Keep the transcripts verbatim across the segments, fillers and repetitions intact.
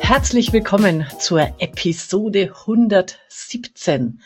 Herzlich willkommen zur Episode hundertsiebzehn.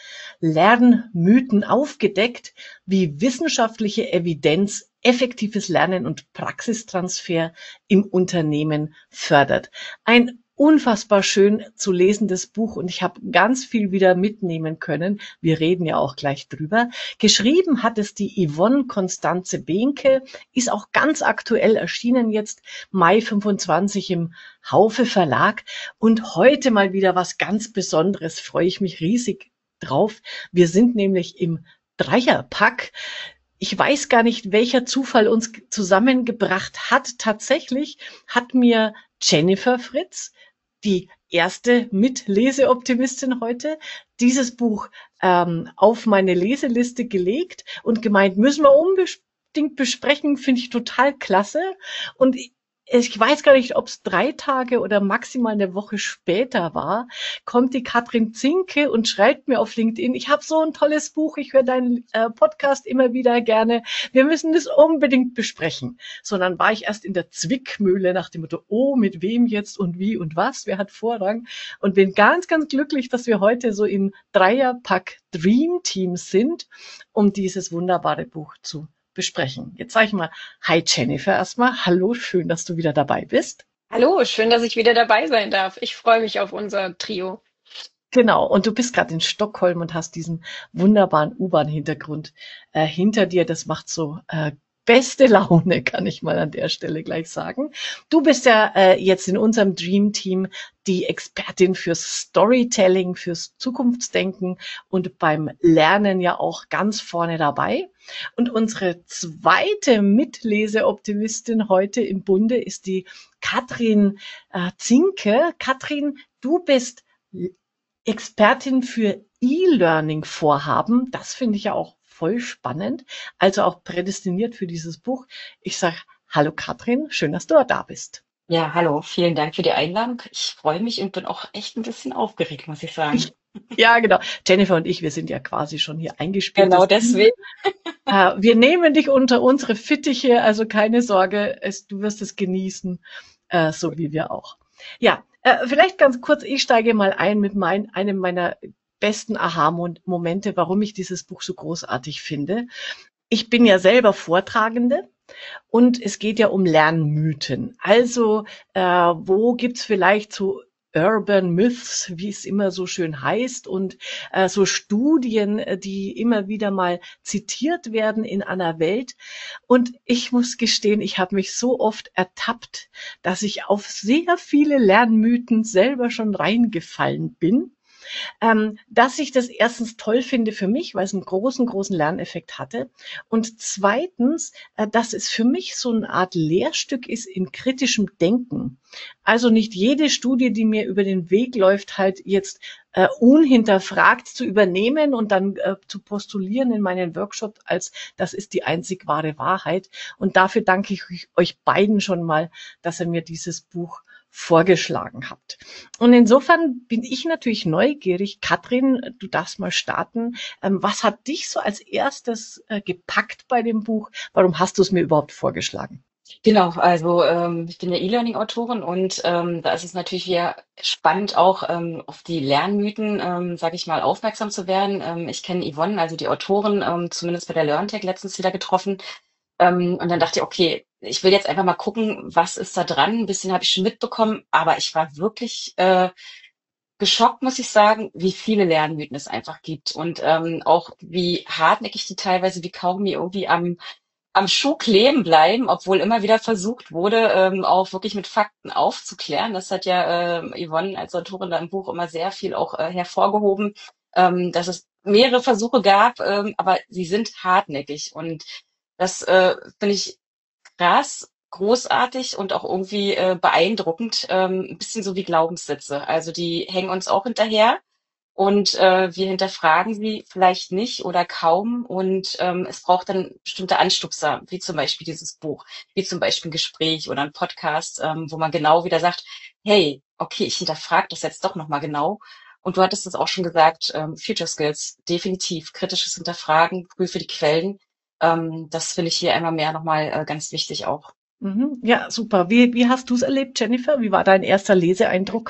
Lernmythen aufgedeckt, wie wissenschaftliche Evidenz effektives Lernen und Praxistransfer im Unternehmen fördert. Ein unfassbar schön zu lesendes Buch und ich habe ganz viel wieder mitnehmen können. Wir reden ja auch gleich drüber. Geschrieben hat es die Yvonne Constanze Behnke, ist auch ganz aktuell erschienen jetzt, Mai fünfundzwanzig im Haufe Verlag. Und heute mal wieder was ganz Besonderes, freue ich mich riesig drauf. Wir sind nämlich im Dreierpack. Ich weiß gar nicht, welcher Zufall uns zusammengebracht hat. Tatsächlich hat mir Jennifer Fritz, die erste Mitleseoptimistin heute, dieses Buch ähm, auf meine Leseliste gelegt und gemeint, müssen wir unbedingt besprechen, finde ich total klasse. Und ich weiß gar nicht, ob es drei Tage oder maximal eine Woche später war, kommt die Katrin Zinke und schreibt mir auf LinkedIn, ich habe so ein tolles Buch, ich höre deinen äh, Podcast immer wieder gerne, wir müssen das unbedingt besprechen. So, dann war ich erst in der Zwickmühle nach dem Motto, oh, mit wem jetzt und wie und was, wer hat Vorrang? Und bin ganz, ganz glücklich, dass wir heute so im Dreierpack Dream Team sind, um dieses wunderbare Buch zu besprechen. Jetzt sage ich mal, hi Jennifer erstmal. Hallo, schön, dass du wieder dabei bist. Hallo, schön, dass ich wieder dabei sein darf. Ich freue mich auf unser Trio. Genau, und du bist gerade in Stockholm und hast diesen wunderbaren U-Bahn-Hintergrund äh, hinter dir. Das macht so äh, beste Laune, kann ich mal an der Stelle gleich sagen. Du bist ja äh, jetzt in unserem Dream Team die Expertin fürs Storytelling, fürs Zukunftsdenken und beim Lernen ja auch ganz vorne dabei. Und unsere zweite Mitleseoptimistin heute im Bunde ist die Katrin äh, Zinke. Katrin, du bist Expertin für E-Learning-Vorhaben. Das finde ich ja auch voll spannend, also auch prädestiniert für dieses Buch. Ich sage, hallo Katrin, schön, dass du da bist. Ja, hallo, vielen Dank für die Einladung. Ich freue mich und bin auch echt ein bisschen aufgeregt, muss ich sagen. Ich, ja, genau. Jennifer und ich, wir sind ja quasi schon hier eingespieltes Genau Team. deswegen. Äh, wir nehmen dich unter unsere Fittiche, also keine Sorge, es, du wirst es genießen, äh, so wie wir auch. Ja, äh, vielleicht ganz kurz, ich steige mal ein mit mein, einem meiner besten Aha-Momente, warum ich dieses Buch so großartig finde. Ich bin ja selber Vortragende und es geht ja um Lernmythen. Also äh, wo gibt's vielleicht so Urban Myths, wie es immer so schön heißt, und äh, so Studien, äh, die immer wieder mal zitiert werden in einer Welt. Und ich muss gestehen, ich habe mich so oft ertappt, dass ich auf sehr viele Lernmythen selber schon reingefallen bin. Ähm, dass ich das erstens toll finde für mich, weil es einen großen, großen Lerneffekt hatte. Und zweitens, äh, dass es für mich so eine Art Lehrstück ist in kritischem Denken. Also nicht jede Studie, die mir über den Weg läuft, halt jetzt äh, unhinterfragt zu übernehmen und dann äh, zu postulieren in meinen Workshop, als das ist die einzig wahre Wahrheit. Und dafür danke ich euch beiden schon mal, dass ihr mir dieses Buch vorgeschlagen habt. Und insofern bin ich natürlich neugierig. Katrin, du darfst mal starten. Ähm, was hat dich so als erstes äh, gepackt bei dem Buch? Warum hast du es mir überhaupt vorgeschlagen? Genau, also ähm, ich bin ja E-Learning-Autorin und ähm, da ist es natürlich wieder spannend, auch ähm, auf die Lernmythen, ähm, sage ich mal, aufmerksam zu werden. Ähm, ich kenne Yvonne, also die Autorin, ähm, zumindest bei der LearnTech letztens wieder getroffen. Ähm, und dann dachte ich, okay, ich will jetzt einfach mal gucken, was ist da dran. Ein bisschen habe ich schon mitbekommen, aber ich war wirklich äh, geschockt, muss ich sagen, wie viele Lernmythen es einfach gibt und ähm, auch wie hartnäckig die teilweise, wie Kaugummi irgendwie am am Schuh kleben bleiben, obwohl immer wieder versucht wurde, ähm, auch wirklich mit Fakten aufzuklären. Das hat ja ähm, Yvonne als Autorin da im Buch immer sehr viel auch äh, hervorgehoben, ähm, dass es mehrere Versuche gab, ähm, aber sie sind hartnäckig und das äh, finde ich krass, großartig und auch irgendwie äh, beeindruckend, ähm, ein bisschen so wie Glaubenssätze. Also die hängen uns auch hinterher und äh, wir hinterfragen sie vielleicht nicht oder kaum und ähm, es braucht dann bestimmte Anstupser, wie zum Beispiel dieses Buch, wie zum Beispiel ein Gespräch oder ein Podcast, ähm, wo man genau wieder sagt, hey, okay, ich hinterfrage das jetzt doch nochmal genau. Und du hattest es auch schon gesagt, ähm, Future Skills, definitiv kritisches Hinterfragen, prüfe die Quellen. Ähm, das finde ich hier einmal mehr nochmal äh, ganz wichtig auch. Mhm. Ja, super. Wie, wie hast du es erlebt, Jennifer? Wie war dein erster Leseeindruck?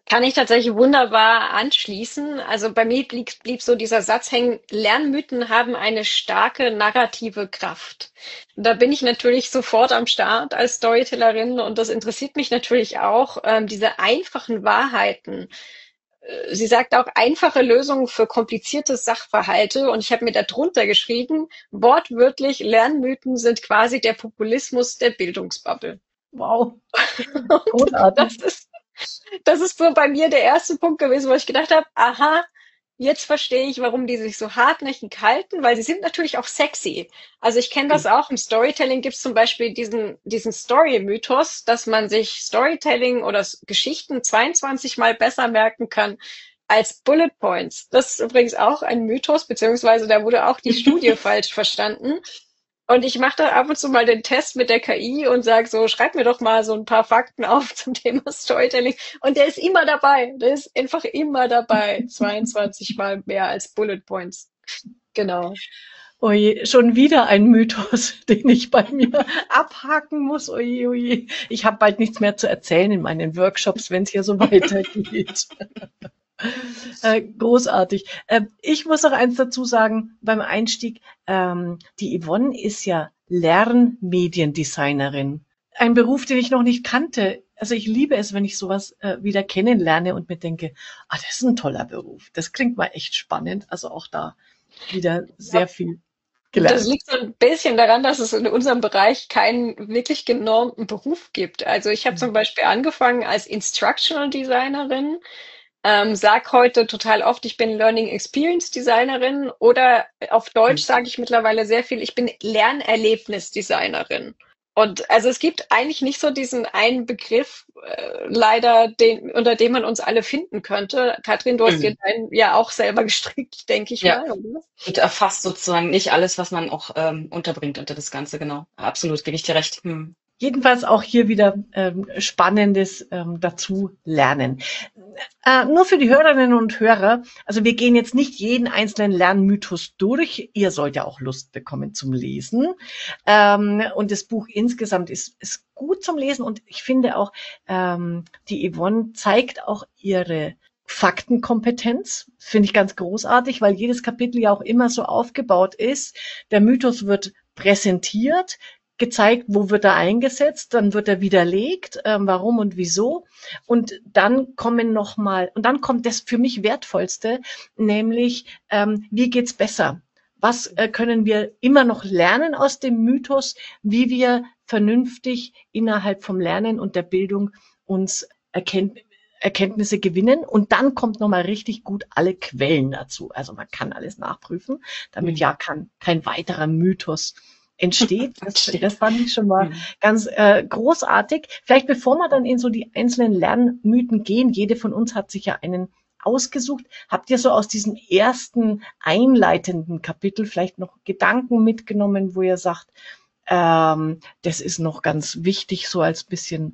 Kann ich tatsächlich wunderbar anschließen. Also bei mir blieb, blieb so dieser Satz hängen, Lernmythen haben eine starke narrative Kraft. Und da bin ich natürlich sofort am Start als Storytellerin und das interessiert mich natürlich auch, ähm, diese einfachen Wahrheiten. Äh, Sie sagt auch einfache Lösungen für komplizierte Sachverhalte und ich habe mir darunter geschrieben, wortwörtlich, Lernmythen sind quasi der Populismus der Bildungsbubble. Wow, Und das großartig. ist das ist so bei mir der erste Punkt gewesen, wo ich gedacht habe, aha, jetzt verstehe ich, warum die sich so hartnäckig halten, weil sie sind natürlich auch sexy. Also ich kenne das auch, im Storytelling gibt es zum Beispiel diesen, diesen Story-Mythos, dass man sich Storytelling oder S- Geschichten zweiundzwanzig Mal besser merken kann als Bullet Points. Das ist übrigens auch ein Mythos, beziehungsweise da wurde auch die Studie falsch verstanden. Und ich mache da ab und zu mal den Test mit der K I und sage so, schreib mir doch mal so ein paar Fakten auf zum Thema Storytelling. Und der ist immer dabei. Der ist einfach immer dabei. zweiundzwanzig Mal mehr als Bullet Points. Genau. Oje, schon wieder ein Mythos, den ich bei mir abhaken muss. Oje, oje. Ich habe bald nichts mehr zu erzählen in meinen Workshops, wenn es hier so weitergeht. Äh, großartig. Äh, ich muss noch eins dazu sagen beim Einstieg. Ähm, die Yvonne ist ja Lernmediendesignerin. Ein Beruf, den ich noch nicht kannte. Also ich liebe es, wenn ich sowas äh, wieder kennenlerne und mir denke, ah, das ist ein toller Beruf. Das klingt mal echt spannend. Also auch da wieder sehr viel Das gelernt. liegt so ein bisschen daran, dass es in unserem Bereich keinen wirklich genormten Beruf gibt. Also ich habe zum Beispiel angefangen als Instructional Designerin, ähm, sag heute total oft, ich bin Learning Experience Designerin oder auf Deutsch sage ich mittlerweile sehr viel, ich bin Lernerlebnisdesignerin. Und also es gibt eigentlich nicht so diesen einen Begriff, äh, leider, den, unter dem man uns alle finden könnte. Katrin, du hast dir Mhm. deinen ja auch selber gestrickt, denke ich Ja, mal, oder? und erfasst sozusagen nicht alles, was man auch ähm, unterbringt unter das Ganze, genau. Absolut, gebe ich dir recht. Hm. Jedenfalls auch hier wieder ähm, Spannendes ähm, dazu lernen. Äh, nur für die Hörerinnen und Hörer, also wir gehen jetzt nicht jeden einzelnen Lernmythos durch. Ihr sollt ja auch Lust bekommen zum Lesen. Ähm, und das Buch insgesamt ist, ist gut zum Lesen und ich finde auch, ähm, die Yvonne zeigt auch ihre Faktenkompetenz, finde ich ganz großartig, weil jedes Kapitel ja auch immer so aufgebaut ist. Der Mythos wird präsentiert, gezeigt, wo wird er eingesetzt, dann wird er widerlegt, ähm, warum und wieso. Und dann kommen noch mal, und dann kommt das für mich Wertvollste, nämlich, ähm, wie geht's besser? Was äh, können wir immer noch lernen aus dem Mythos, wie wir vernünftig innerhalb vom Lernen und der Bildung uns erkennt, Erkenntnisse gewinnen? Und dann kommt nochmal richtig gut alle Quellen dazu. Also man kann alles nachprüfen, damit Hm. ja kein, kein weiterer Mythos entsteht. Das, das fand ich schon mal Hm. ganz äh, großartig. Vielleicht bevor wir dann in so die einzelnen Lernmythen gehen, jede von uns hat sich ja einen ausgesucht. Habt ihr so aus diesem ersten einleitenden Kapitel vielleicht noch Gedanken mitgenommen, wo ihr sagt, ähm, das ist noch ganz wichtig, so als bisschen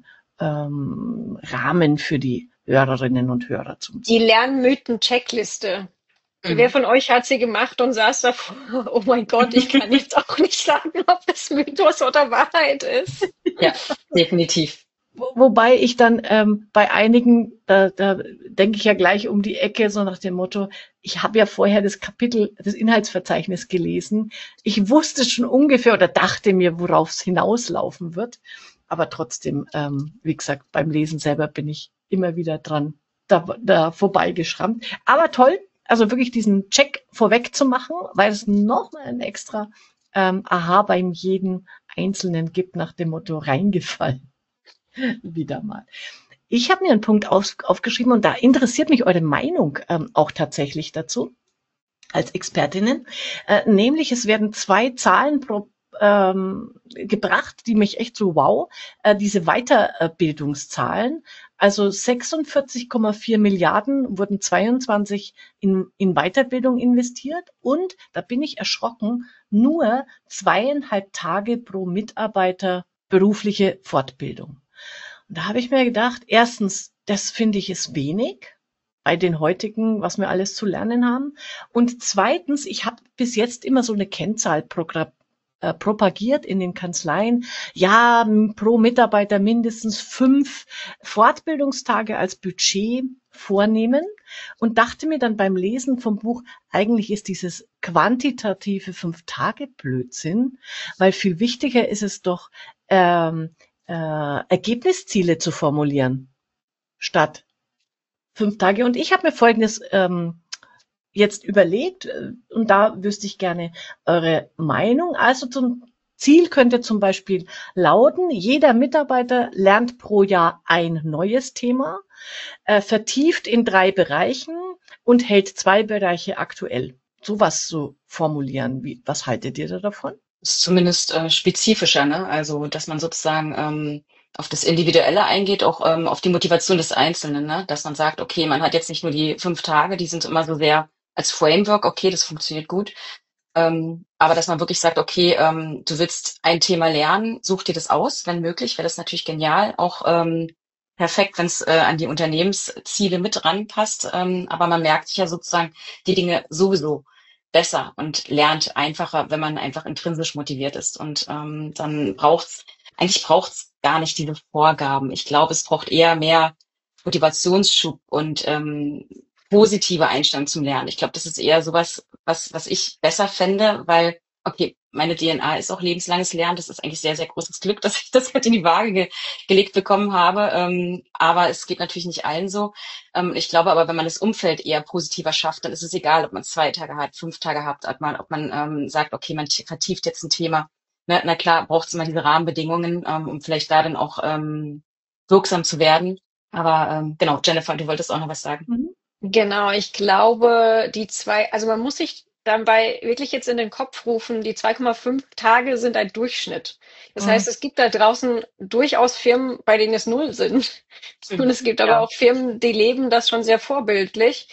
ähm, Rahmen für die Hörerinnen und Hörer zum Die Lernmythen-Checkliste. Wer Mhm. von euch hat sie gemacht und saß davor? Oh mein Gott, ich kann jetzt auch nicht sagen, ob das Mythos oder Wahrheit ist. Ja, definitiv. Wo- Wobei ich dann ähm, bei einigen, da, da denke ich ja gleich um die Ecke, so nach dem Motto, ich habe ja vorher das Kapitel, das Inhaltsverzeichnis gelesen. Ich wusste schon ungefähr oder dachte mir, worauf es hinauslaufen wird. Aber trotzdem, ähm, wie gesagt, beim Lesen selber bin ich immer wieder dran, da, da vorbeigeschrammt. Aber toll, also wirklich diesen Check vorweg zu machen, weil es nochmal ein extra ähm, Aha beim jeden Einzelnen gibt, nach dem Motto reingefallen. Wieder mal. Ich habe mir einen Punkt auf, aufgeschrieben und da interessiert mich eure Meinung ähm, auch tatsächlich dazu als Expertinnen. Äh, nämlich es werden zwei Zahlen pro, ähm, gebracht, die mich echt so wow, äh, diese Weiterbildungszahlen. Also sechsundvierzig Komma vier Milliarden wurden zweiundzwanzig in, in Weiterbildung investiert und, da bin ich erschrocken, nur zweieinhalb Tage pro Mitarbeiter berufliche Fortbildung. Und da habe ich mir gedacht, erstens, das finde ich ist wenig bei den heutigen, was wir alles zu lernen haben. Und zweitens, ich habe bis jetzt immer so eine Kennzahl äh, propagiert in den Kanzleien, ja, m- pro Mitarbeiter mindestens fünf Fortbildungstage als Budget vornehmen und dachte mir dann beim Lesen vom Buch, eigentlich ist dieses quantitative Fünf-Tage-Blödsinn, weil viel wichtiger ist es doch, ähm, äh, Ergebnisziele zu formulieren, statt fünf Tage. Und ich habe mir Folgendes ähm, jetzt überlegt, äh, und da wüsste ich gerne eure Meinung. Also zum Ziel könnte zum Beispiel lauten, jeder Mitarbeiter lernt pro Jahr ein neues Thema, äh, vertieft in drei Bereichen und hält zwei Bereiche aktuell. Sowas zu formulieren. Wie, was haltet ihr da davon? Ist zumindest äh, spezifischer, ne? Also, dass man sozusagen ähm, auf das Individuelle eingeht, auch ähm, auf die Motivation des Einzelnen, ne? Dass man sagt, okay, man hat jetzt nicht nur die fünf Tage, die sind immer so sehr als Framework, okay, das funktioniert gut. Ähm, aber dass man wirklich sagt, okay, ähm, du willst ein Thema lernen, such dir das aus, wenn möglich, wäre das natürlich genial. Auch ähm, perfekt, wenn es äh, an die Unternehmensziele mit ranpasst. Ähm, aber man merkt sich ja sozusagen die Dinge sowieso besser und lernt einfacher, wenn man einfach intrinsisch motiviert ist. Und ähm, dann braucht's, eigentlich braucht's gar nicht diese Vorgaben. Ich glaube, es braucht eher mehr Motivationsschub und ähm, positive Einstellung zum Lernen. Ich glaube, das ist eher sowas, was, was ich besser fände, weil, okay, meine D N A ist auch lebenslanges Lernen. Das ist eigentlich sehr, sehr großes Glück, dass ich das mit in die Waage ge gelegt bekommen habe. Ähm, aber es geht natürlich nicht allen so. Ähm, ich glaube aber, wenn man das Umfeld eher positiver schafft, dann ist es egal, ob man zwei Tage hat, fünf Tage hat, ob man, ob man ähm, sagt, okay, man t- vertieft jetzt ein Thema. Na, na klar, braucht es immer diese Rahmenbedingungen, ähm, um vielleicht da dann auch ähm, wirksam zu werden. Aber ähm, genau, Jennifer, du wolltest auch noch was sagen. Mhm. Genau, ich glaube, die zwei, also man muss sich dabei wirklich jetzt in den Kopf rufen, die zwei Komma fünf Tage sind ein Durchschnitt. Das heißt, Mhm. es gibt da draußen durchaus Firmen, bei denen es null sind. Und Mhm. es gibt aber Ja. auch Firmen, die leben das schon sehr vorbildlich.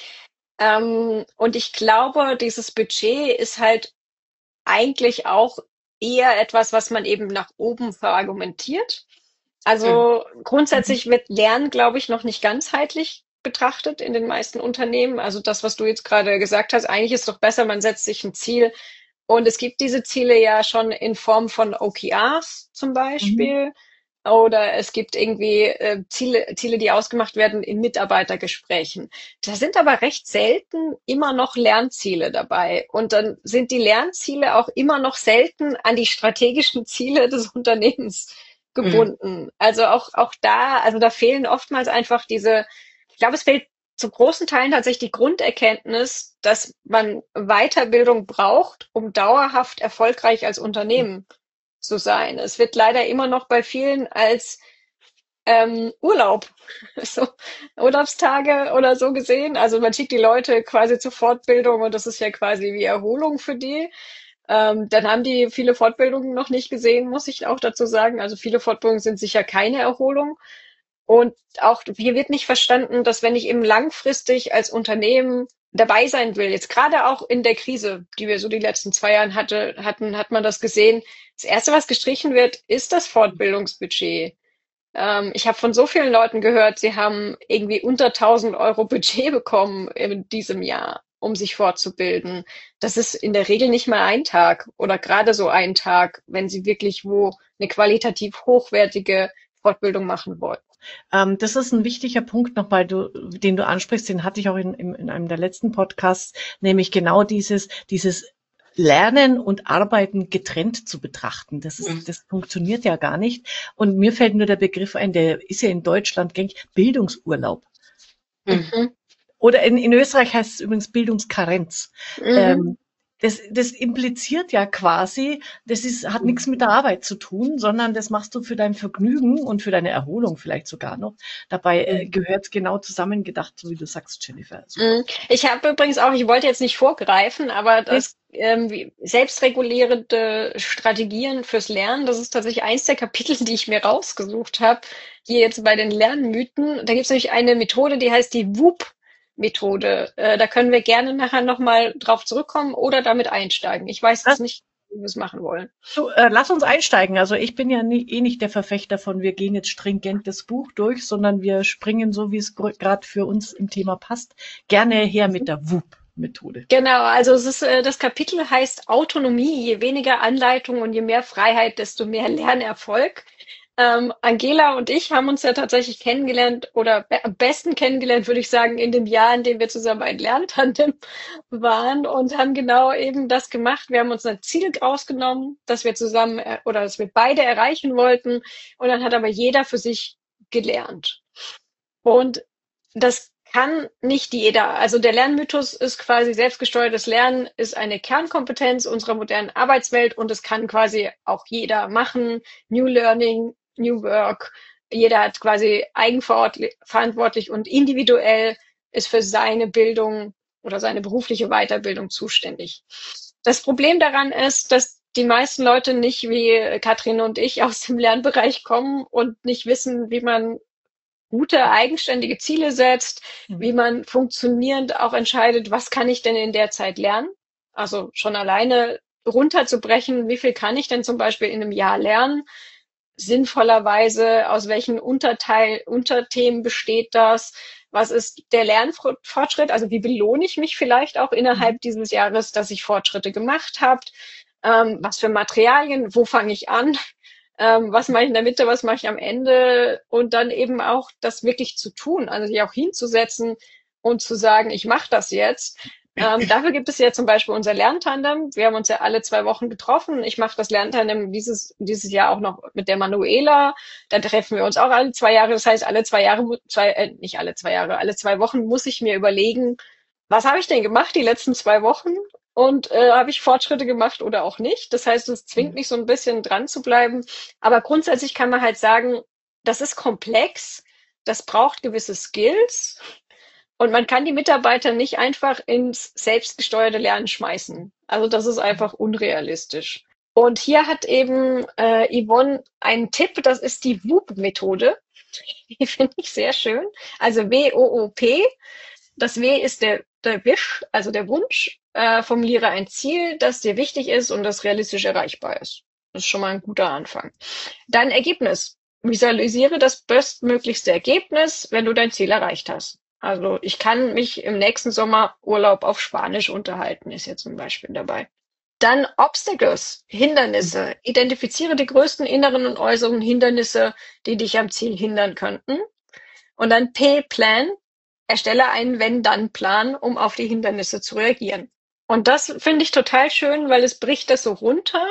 Ähm, und ich glaube, dieses Budget ist halt eigentlich auch eher etwas, was man eben nach oben verargumentiert. Mhm. Also Mhm. grundsätzlich wird Lernen, glaube ich, noch nicht ganzheitlich betrachtet in den meisten Unternehmen. Also das, was du jetzt gerade gesagt hast, eigentlich ist doch besser, man setzt sich ein Ziel. Und es gibt diese Ziele ja schon in Form von O K Rs zum Mhm. Beispiel. Oder es gibt irgendwie äh, Ziele, Ziele, die ausgemacht werden in Mitarbeitergesprächen. Da sind aber recht selten immer noch Lernziele dabei. Und dann sind die Lernziele auch immer noch selten an die strategischen Ziele des Unternehmens Mhm. gebunden. Also auch, auch da, also da fehlen oftmals einfach diese, ich glaube, es fehlt zu großen Teilen tatsächlich die Grunderkenntnis, dass man Weiterbildung braucht, um dauerhaft erfolgreich als Unternehmen zu sein. Es wird leider immer noch bei vielen als ähm, Urlaub, so Urlaubstage oder so gesehen. Also man schickt die Leute quasi zur Fortbildung und das ist ja quasi wie Erholung für die. Ähm, dann haben die viele Fortbildungen noch nicht gesehen, muss ich auch dazu sagen. Also viele Fortbildungen sind sicher keine Erholung. Und auch hier wird nicht verstanden, dass wenn ich eben langfristig als Unternehmen dabei sein will, jetzt gerade auch in der Krise, die wir so die letzten zwei Jahren hatte, hatten, hat man das gesehen. Das Erste, was gestrichen wird, ist das Fortbildungsbudget. Ähm, ich habe von so vielen Leuten gehört, sie haben irgendwie unter tausend Euro Budget bekommen in diesem Jahr, um sich fortzubilden. Das ist in der Regel nicht mal ein Tag oder gerade so ein Tag, wenn sie wirklich wo eine qualitativ hochwertige Fortbildung machen wollen. Ähm, das ist ein wichtiger Punkt nochmal, du, den du ansprichst, den hatte ich auch in, in, in einem der letzten Podcasts, nämlich genau dieses, dieses Lernen und Arbeiten getrennt zu betrachten. Das ist, Mhm. das funktioniert ja gar nicht. Und mir fällt nur der Begriff ein, der ist ja in Deutschland gängig, Bildungsurlaub. Und, Mhm. oder in, in Österreich heißt es übrigens Bildungskarenz. Mhm. Ähm, das, das impliziert ja quasi, das ist, hat nichts Mhm. mit der Arbeit zu tun, sondern das machst du für dein Vergnügen und für deine Erholung vielleicht sogar noch. Dabei äh, Mhm. gehört es genau zusammengedacht, so wie du sagst, Jennifer. Super. Mhm. Ich habe übrigens auch, ich wollte jetzt nicht vorgreifen, aber Nee. das ähm, wie- selbstregulierende Strategien fürs Lernen, das ist tatsächlich eins der Kapitel, die ich mir rausgesucht habe, hier jetzt bei den Lernmythen. Da gibt es nämlich eine Methode, die heißt die WOOP-Methode. Äh, da können wir gerne nachher nochmal drauf zurückkommen oder damit einsteigen. Ich weiß jetzt Lass, nicht, wie wir es machen wollen. du, äh, lass uns einsteigen. Also ich bin ja nie, eh nicht der Verfechter von, wir gehen jetzt stringent das Buch durch, sondern wir springen so, wie es gerade für uns im Thema passt, gerne her mit der W U P. Methode. Genau, also es ist, äh, das Kapitel heißt Autonomie. Je weniger Anleitung und je mehr Freiheit, desto mehr Lernerfolg. Ähm, Angela und ich haben uns ja tatsächlich kennengelernt oder be am besten kennengelernt, würde ich sagen, in dem Jahr, in dem wir zusammen ein Lerntandem waren und haben genau eben das gemacht. Wir haben uns ein Ziel rausgenommen, das wir zusammen äh, oder das wir beide erreichen wollten. Und dann hat aber jeder für sich gelernt. Und das kann nicht jeder. Also der Lernmythos ist quasi selbstgesteuertes Lernen ist eine Kernkompetenz unserer modernen Arbeitswelt und es kann quasi auch jeder machen. New Learning, New Work. Jeder hat quasi eigenverantwortlich und individuell ist für seine Bildung oder seine berufliche Weiterbildung zuständig. Das Problem daran ist, dass die meisten Leute nicht wie Katrin und ich aus dem Lernbereich kommen und nicht wissen, wie man gute, eigenständige Ziele setzt, wie man funktionierend auch entscheidet, was kann ich denn in der Zeit lernen? Also schon alleine runterzubrechen, wie viel kann ich denn zum Beispiel in einem Jahr lernen? Sinnvollerweise, aus welchen Unterteil, Unterthemen besteht das? Was ist der Lernfortschritt? Also wie belohne ich mich vielleicht auch innerhalb dieses Jahres, dass ich Fortschritte gemacht habe? Ähm, was für Materialien? Wo fange ich an? Ähm, was mache ich in der Mitte, was mache ich am Ende und dann eben auch das wirklich zu tun, also sich auch hinzusetzen und zu sagen, ich mache das jetzt. Ähm, dafür gibt es ja zum Beispiel unser Lerntandem. Wir haben uns ja alle zwei Wochen getroffen. Ich mache das Lerntandem dieses, dieses Jahr auch noch mit der Manuela. Da treffen wir uns auch alle zwei Jahre. Das heißt, alle zwei Jahre, zwei, äh, nicht alle zwei Jahre, alle zwei Wochen muss ich mir überlegen, was habe ich denn gemacht die letzten zwei Wochen? Und äh, habe ich Fortschritte gemacht oder auch nicht? Das heißt, es zwingt mich so ein bisschen dran zu bleiben. Aber grundsätzlich kann man halt sagen, das ist komplex, das braucht gewisse Skills und man kann die Mitarbeiter nicht einfach ins selbstgesteuerte Lernen schmeißen. Also das ist einfach unrealistisch. Und hier hat eben äh, Yvonne einen Tipp, das ist die W O O P-Methode. Die finde ich sehr schön. Also W O O P. Das W ist der, der Wisch, also der Wunsch. Äh, formuliere ein Ziel, das dir wichtig ist und das realistisch erreichbar ist. Das ist schon mal ein guter Anfang. Dein Ergebnis. Visualisiere das bestmöglichste Ergebnis, wenn du dein Ziel erreicht hast. Also ich kann mich im nächsten Sommer Urlaub auf Spanisch unterhalten, ist jetzt zum Beispiel dabei. Dann Obstacles, Hindernisse. Identifiziere die größten inneren und äußeren Hindernisse, die dich am Ziel hindern könnten. Und dann P-Plan. Erstelle einen Wenn-Dann-Plan, um auf die Hindernisse zu reagieren. Und das finde ich total schön, weil es bricht das so runter,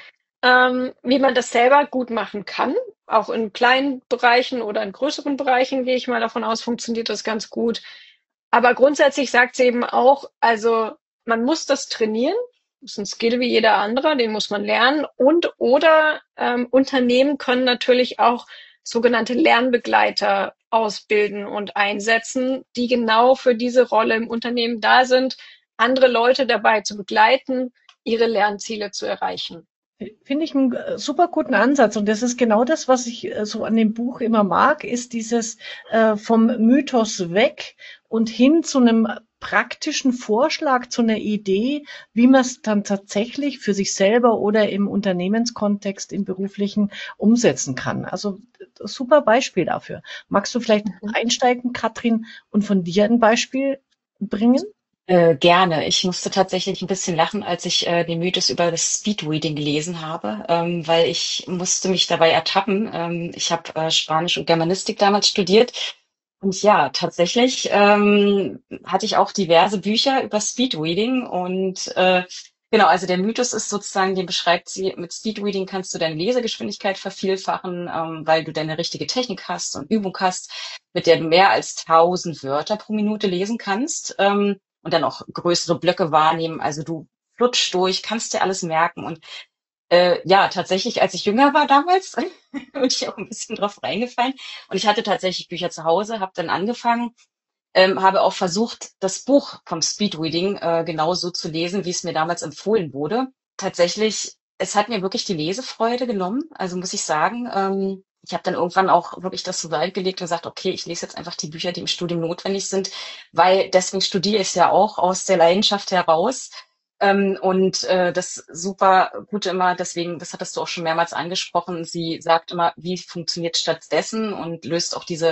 ähm, wie man das selber gut machen kann. Auch in kleinen Bereichen oder in größeren Bereichen, gehe ich mal davon aus, funktioniert das ganz gut. Aber grundsätzlich sagt sie eben auch, also man muss das trainieren. Das ist ein Skill wie jeder andere, den muss man lernen. Und oder ähm, Unternehmen können natürlich auch sogenannte Lernbegleiter ausbilden und einsetzen, die genau für diese Rolle im Unternehmen da sind, andere Leute dabei zu begleiten, ihre Lernziele zu erreichen. Finde ich einen äh, super guten Ansatz. Und das ist genau das, was ich äh, so an dem Buch immer mag, ist dieses äh, vom Mythos weg und hin zu einem praktischen Vorschlag, zu einer Idee, wie man es dann tatsächlich für sich selber oder im Unternehmenskontext, im beruflichen umsetzen kann. Also super Beispiel dafür. Magst du vielleicht Mhm. einsteigen, Katrin, und von dir ein Beispiel bringen? Äh, gerne. Ich musste tatsächlich ein bisschen lachen, als ich äh, den Mythos über das Speedreading gelesen habe, ähm, weil ich musste mich dabei ertappen. Ähm, ich habe äh, Spanisch und Germanistik damals studiert. Und ja, tatsächlich ähm, hatte ich auch diverse Bücher über Speedreading und äh, genau, also der Mythos ist sozusagen, den beschreibt sie, mit Speedreading kannst du deine Lesegeschwindigkeit vervielfachen, ähm, weil du deine richtige Technik hast und Übung hast, mit der du mehr als tausend Wörter pro Minute lesen kannst. Ähm, und dann auch größere Blöcke wahrnehmen. Also du flutschst durch, kannst dir alles merken. Und äh, ja, tatsächlich, als ich jünger war damals, bin ich auch ein bisschen drauf reingefallen. Und ich hatte tatsächlich Bücher zu Hause, habe dann angefangen, ähm, habe auch versucht, das Buch vom Speedreading äh, genauso zu lesen, wie es mir damals empfohlen wurde. Tatsächlich, es hat mir wirklich die Lesefreude genommen. Also muss ich sagen, ähm, ich habe dann irgendwann auch wirklich das zur Seite gelegt und gesagt, okay, ich lese jetzt einfach die Bücher, die im Studium notwendig sind, weil deswegen studiere ich ja auch aus der Leidenschaft heraus. Ähm, und äh, das super Gute immer, deswegen, das hattest du auch schon mehrmals angesprochen, sie sagt immer, wie funktioniert stattdessen und löst auch diese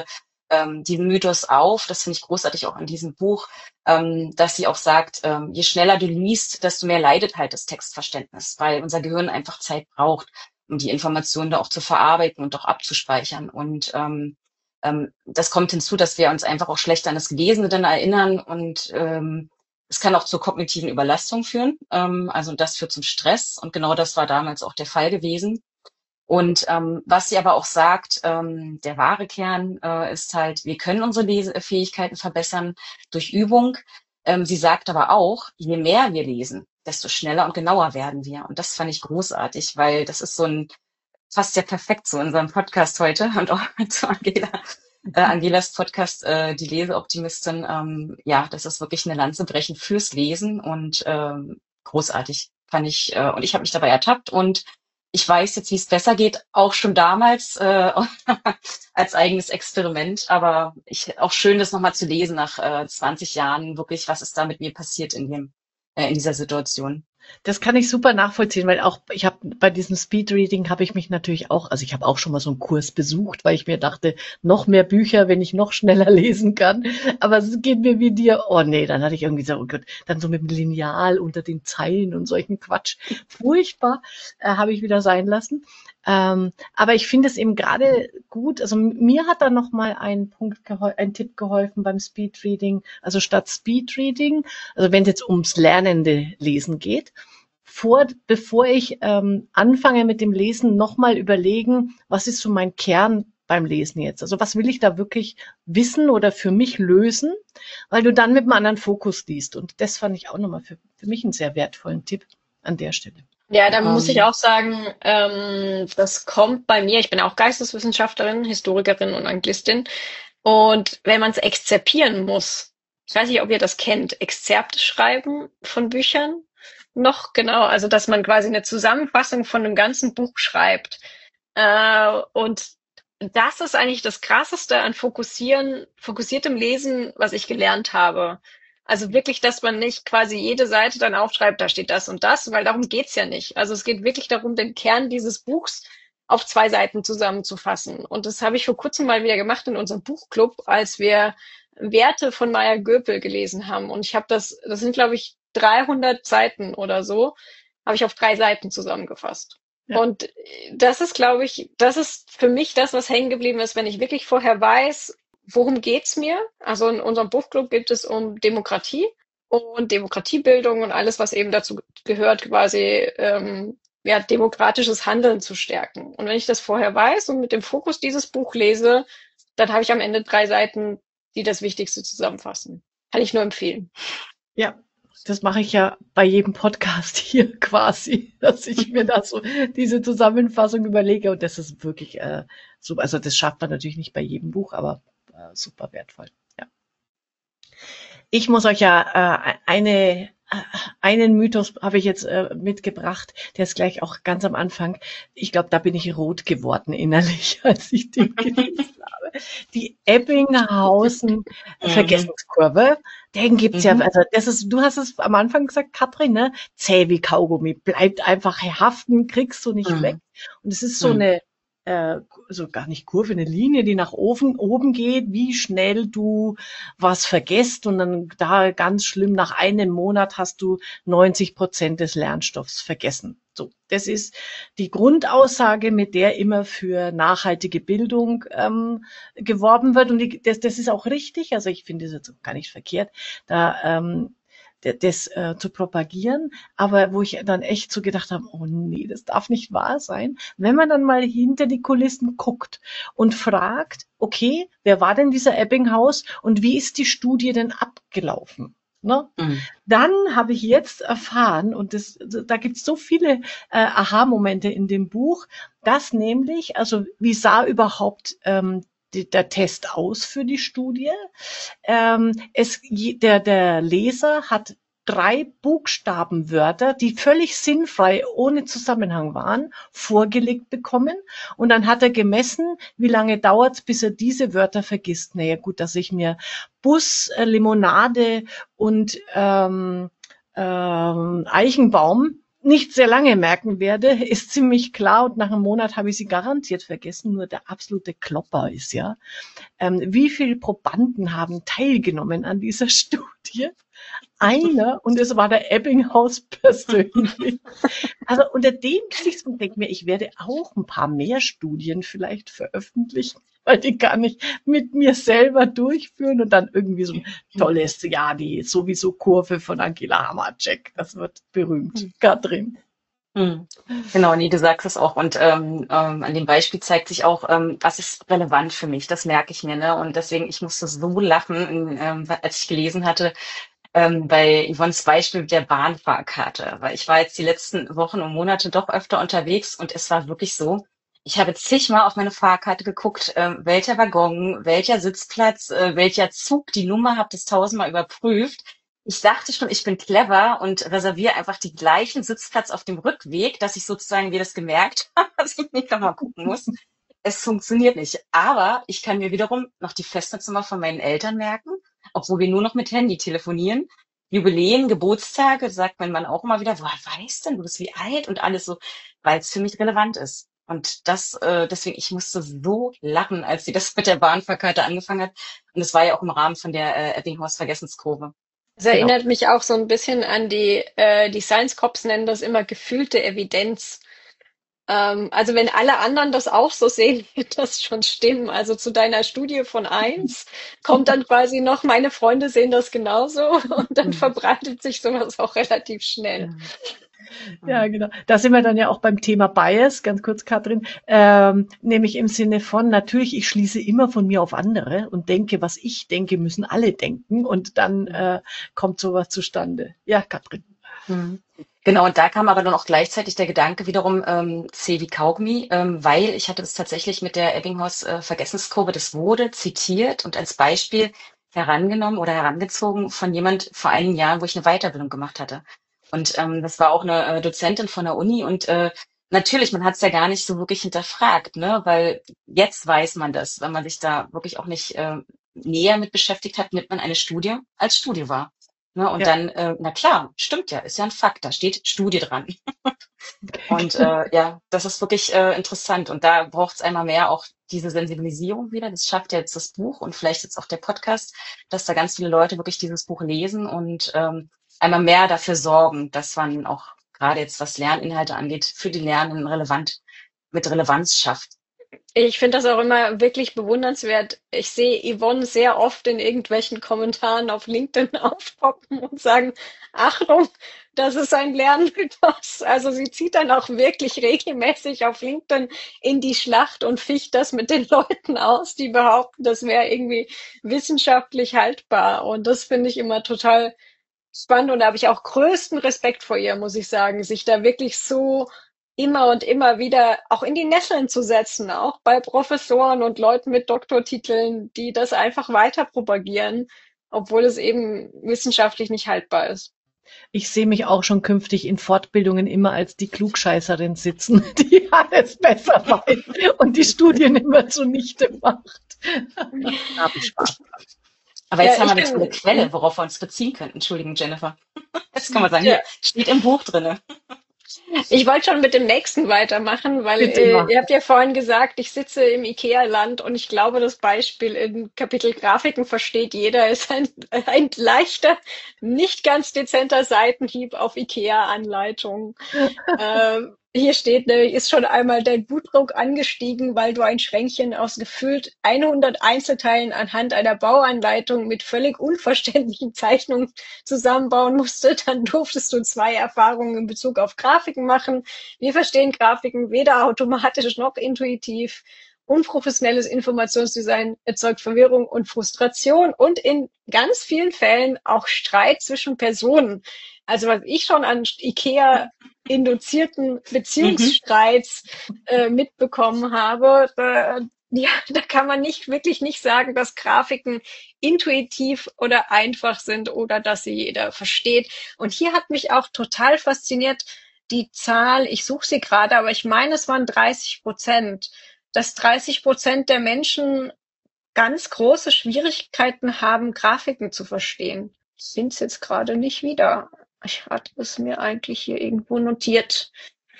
ähm, diesen Mythos auf, das finde ich großartig auch in diesem Buch, ähm, dass sie auch sagt, ähm, je schneller du liest, desto mehr leidet halt das Textverständnis, weil unser Gehirn einfach Zeit braucht, um die Informationen da auch zu verarbeiten und auch abzuspeichern. Und ähm, ähm, das kommt hinzu, dass wir uns einfach auch schlechter an das Gelesene dann erinnern und ähm, es kann auch zur kognitiven Überlastung führen. Ähm, also das führt zum Stress und genau das war damals auch der Fall gewesen. Und ähm, was sie aber auch sagt, ähm, der wahre Kern äh, ist halt, wir können unsere Lesefähigkeiten verbessern durch Übung. Ähm, sie sagt aber auch, je mehr wir lesen, desto schneller und genauer werden wir. Und das fand ich großartig, weil das ist so ein, passt ja perfekt zu unserem Podcast heute und auch zu Angela. Äh, Angelas Podcast, äh, die Leseoptimistin, ähm, ja, das ist wirklich eine Lanze brechen fürs Lesen und ähm, großartig fand ich. Äh, und ich habe mich dabei ertappt und ich weiß jetzt, wie es besser geht, auch schon damals äh, als eigenes Experiment. Aber ich auch schön, das nochmal zu lesen nach äh, zwanzig Jahren, wirklich, was ist da mit mir passiert in dem äh, in dieser Situation. Das kann ich super nachvollziehen, weil auch ich habe bei diesem Speedreading habe ich mich natürlich auch, also ich habe auch schon mal so einen Kurs besucht, weil ich mir dachte, noch mehr Bücher, wenn ich noch schneller lesen kann. Aber es geht mir wie dir, oh nee, dann hatte ich irgendwie so, oh Gott, dann so mit dem Lineal unter den Zeilen und solchen Quatsch. Furchtbar, äh, habe ich wieder sein lassen. Ähm, aber ich finde es eben gerade gut, also mir hat da noch mal ein Punkt, gehol- ein Tipp geholfen beim Speedreading, also statt Speedreading, also wenn es jetzt ums lernende Lesen geht, vor, bevor ich ähm, anfange mit dem Lesen, nochmal überlegen, was ist so mein Kern beim Lesen jetzt? Also was will ich da wirklich wissen oder für mich lösen, weil du dann mit einem anderen Fokus liest. Und das fand ich auch nochmal für, für mich einen sehr wertvollen Tipp an der Stelle. Ja, da muss ich Ähm, auch sagen, ähm, das kommt bei mir. Ich bin auch Geisteswissenschaftlerin, Historikerin und Anglistin. Und wenn man es exzerpieren muss, ich weiß nicht, ob ihr das kennt, Exzerpte schreiben von Büchern noch, genau, also dass man quasi eine Zusammenfassung von einem ganzen Buch schreibt. Äh, und das ist eigentlich das Krasseste an Fokussieren, fokussiertem Lesen, was ich gelernt habe. Also wirklich, dass man nicht quasi jede Seite dann aufschreibt, da steht das und das, weil darum geht's ja nicht. Also es geht wirklich darum, den Kern dieses Buchs auf zwei Seiten zusammenzufassen. Und das habe ich vor kurzem mal wieder gemacht in unserem Buchclub, als wir Werte von Maya Göpel gelesen haben. Und ich habe das, das sind, glaube ich, dreihundert Seiten oder so, habe ich auf drei Seiten zusammengefasst. Ja. Und das ist, glaube ich, das ist für mich das, was hängen geblieben ist, wenn ich wirklich vorher weiß, worum geht's mir? Also in unserem Buchclub geht es um Demokratie und Demokratiebildung und alles, was eben dazu gehört, quasi ähm, ja, demokratisches Handeln zu stärken. Und wenn ich das vorher weiß und mit dem Fokus dieses Buch lese, dann habe ich am Ende drei Seiten, die das Wichtigste zusammenfassen. Kann ich nur empfehlen. Ja, das mache ich ja bei jedem Podcast hier quasi, dass ich mir da so diese Zusammenfassung überlege und das ist wirklich äh, super. Also das schafft man natürlich nicht bei jedem Buch, aber äh, super wertvoll. Ja. Ich muss euch ja äh, eine einen Mythos habe ich jetzt äh, mitgebracht, der ist gleich auch ganz am Anfang. Ich glaube, da bin ich rot geworden innerlich, als ich den gelesen habe. Die Ebbinghausen Vergessenskurve, den gibt's ja, Mhm. also das ist, du hast es am Anfang gesagt, Katrin, ne? Zäh wie Kaugummi, bleibt einfach haften, kriegst du nicht weg. Mhm. Und es ist so Mhm. eine äh, so gar nicht Kurve, eine Linie, die nach oben, oben geht, wie schnell du was vergisst und dann da ganz schlimm, nach einem Monat hast du neunzig Prozent des Lernstoffs vergessen. So, das ist die Grundaussage, mit der immer für nachhaltige Bildung ähm, geworben wird und die, das, das ist auch richtig, also ich finde es jetzt auch gar nicht verkehrt, da ähm, das äh, zu propagieren, aber wo ich dann echt so gedacht habe, oh nee, das darf nicht wahr sein. Wenn man dann mal hinter die Kulissen guckt und fragt, okay, wer war denn dieser Ebbinghaus und wie ist die Studie denn abgelaufen? Ne? Mhm. Dann habe ich jetzt erfahren, und das, da gibt es so viele äh, Aha-Momente in dem Buch, dass nämlich, also wie sah überhaupt ähm, die, der Test aus für die Studie? Ähm, es, der, der Leser hat drei Buchstabenwörter, die völlig sinnfrei, ohne Zusammenhang waren, vorgelegt bekommen. Und dann hat er gemessen, wie lange dauert es, bis er diese Wörter vergisst. Naja, gut, dass ich mir Bus, äh, Limonade und ähm, ähm, Eichenbaum nicht sehr lange merken werde, ist ziemlich klar und nach einem Monat habe ich sie garantiert vergessen. Nur der absolute Klopper ist ja, ähm, wie viele Probanden haben teilgenommen an dieser Studie? Einer, und es war der Ebbinghaus persönlich. Also unter dem Gesichtspunkt denke ich mir, ich werde auch ein paar mehr Studien vielleicht veröffentlichen, weil die kann ich mit mir selber durchführen und dann irgendwie so ein tolles, ja, die sowieso Kurve von Angela Hammercheck. Das wird berühmt. Katrin. Hm. Genau, nee, du sagst es auch. Und ähm, ähm, an dem Beispiel zeigt sich auch, ähm, was ist relevant für mich. Das merke ich mir, ne? Und deswegen, ich musste so lachen, ähm, als ich gelesen hatte, ähm, bei Yvonnes Beispiel mit der Bahnfahrkarte. Weil ich war jetzt die letzten Wochen und Monate doch öfter unterwegs und es war wirklich so, ich habe zigmal auf meine Fahrkarte geguckt, ähm, welcher Waggon, welcher Sitzplatz, äh, welcher Zug, die Nummer, habe das tausendmal überprüft. Ich dachte schon, ich bin clever und reserviere einfach die gleichen Sitzplatz auf dem Rückweg, dass ich sozusagen mir das gemerkt habe, dass ich nicht nochmal gucken muss. Es funktioniert nicht. Aber ich kann mir wiederum noch die Festnetznummer von meinen Eltern merken, obwohl wir nur noch mit Handy telefonieren. Jubiläen, Geburtstage, sagt mein Mann auch immer wieder, woher weißt denn du bist wie alt und alles so, weil es für mich relevant ist. Und das, äh, deswegen, ich musste so lachen, als sie das mit der Bahnfahrkarte angefangen hat. Und es war ja auch im Rahmen von der äh, Ebbinghaus-Vergessenskurve. Es Genau. erinnert mich auch so ein bisschen an die, äh, die Science Cops nennen das immer gefühlte Evidenz. Ähm, also wenn alle anderen das auch so sehen, wird das schon stimmen. Also zu deiner Studie von eins kommt dann quasi noch, meine Freunde sehen das genauso und dann verbreitet sich sowas auch relativ schnell. Ja, genau. Da sind wir dann ja auch beim Thema Bias, ganz kurz, Katrin, ähm, nämlich im Sinne von, natürlich, ich schließe immer von mir auf andere und denke, was ich denke, müssen alle denken und dann äh, kommt sowas zustande. Ja, Katrin. Mhm. Genau, und da kam aber dann auch gleichzeitig der Gedanke wiederum, ähm, C wie Kaugummi, ähm, weil ich hatte das tatsächlich mit der Ebbinghaus-Vergessenskurve, das wurde zitiert und als Beispiel herangenommen oder herangezogen von jemand vor einigen Jahren, wo ich eine Weiterbildung gemacht hatte. Und ähm, das war auch eine äh, Dozentin von der Uni und äh, natürlich, man hat es ja gar nicht so wirklich hinterfragt, ne? Weil jetzt weiß man das, wenn man sich da wirklich auch nicht äh, näher mit beschäftigt hat, nimmt man eine Studie als Studie wahr. Ne? Und Ja. dann, äh, na klar, stimmt ja, ist ja ein Fakt, da steht Studie dran. Und äh, ja, das ist wirklich äh, interessant. Und da braucht es einmal mehr auch diese Sensibilisierung wieder. Das schafft ja jetzt das Buch und vielleicht jetzt auch der Podcast, dass da ganz viele Leute wirklich dieses Buch lesen und ähm, einmal mehr dafür sorgen, dass man auch gerade jetzt, was Lerninhalte angeht, für die Lernenden relevant, mit Relevanz schafft. Ich finde das auch immer wirklich bewundernswert. Ich sehe Yvonne sehr oft in irgendwelchen Kommentaren auf LinkedIn aufpoppen und sagen, Achtung, das ist ein Lernmythos. Also sie zieht dann auch wirklich regelmäßig auf LinkedIn in die Schlacht und ficht das mit den Leuten aus, die behaupten, das wäre irgendwie wissenschaftlich haltbar. Und das finde ich immer total spannend und da habe ich auch größten Respekt vor ihr, muss ich sagen, sich da wirklich so immer und immer wieder auch in die Nesseln zu setzen, auch bei Professoren und Leuten mit Doktortiteln, die das einfach weiter propagieren, obwohl es eben wissenschaftlich nicht haltbar ist. Ich sehe mich auch schon künftig in Fortbildungen immer als die Klugscheißerin sitzen, die alles besser weiß und die Studien immer zunichte macht. Da habe ich Spaß dran. Aber jetzt Ja, haben wir ich eine bin- tolle Quelle, worauf wir uns beziehen könnten. Entschuldigen, Jennifer. Jetzt kann man sagen, Ja. hier steht im Buch drinne. Ich wollte schon mit dem nächsten weitermachen, weil Bitte äh, mach. ihr habt ja vorhin gesagt, ich sitze im IKEA-Land und ich glaube, das Beispiel im Kapitel Grafiken versteht jeder, ist ein, ein leichter, nicht ganz dezenter Seitenhieb auf IKEA-Anleitungen. ähm, hier steht, ne, ist schon einmal dein Blutdruck angestiegen, weil du ein Schränkchen aus gefühlt hundert Einzelteilen anhand einer Bauanleitung mit völlig unverständlichen Zeichnungen zusammenbauen musste, dann durftest du zwei Erfahrungen in Bezug auf Grafiken machen. Wir verstehen Grafiken weder automatisch noch intuitiv. Unprofessionelles Informationsdesign erzeugt Verwirrung und Frustration und in ganz vielen Fällen auch Streit zwischen Personen. Also was ich schon an IKEA induzierten Beziehungsstreits äh, mitbekommen habe, da, ja, da kann man nicht wirklich nicht sagen, dass Grafiken intuitiv oder einfach sind oder dass sie jeder versteht. Und hier hat mich auch total fasziniert die Zahl, ich suche sie gerade, aber ich meine, es waren dreißig Prozent, dass dreißig Prozent der Menschen ganz große Schwierigkeiten haben, Grafiken zu verstehen. Ich finde es jetzt gerade nicht wieder. Ich hatte es mir eigentlich hier irgendwo notiert.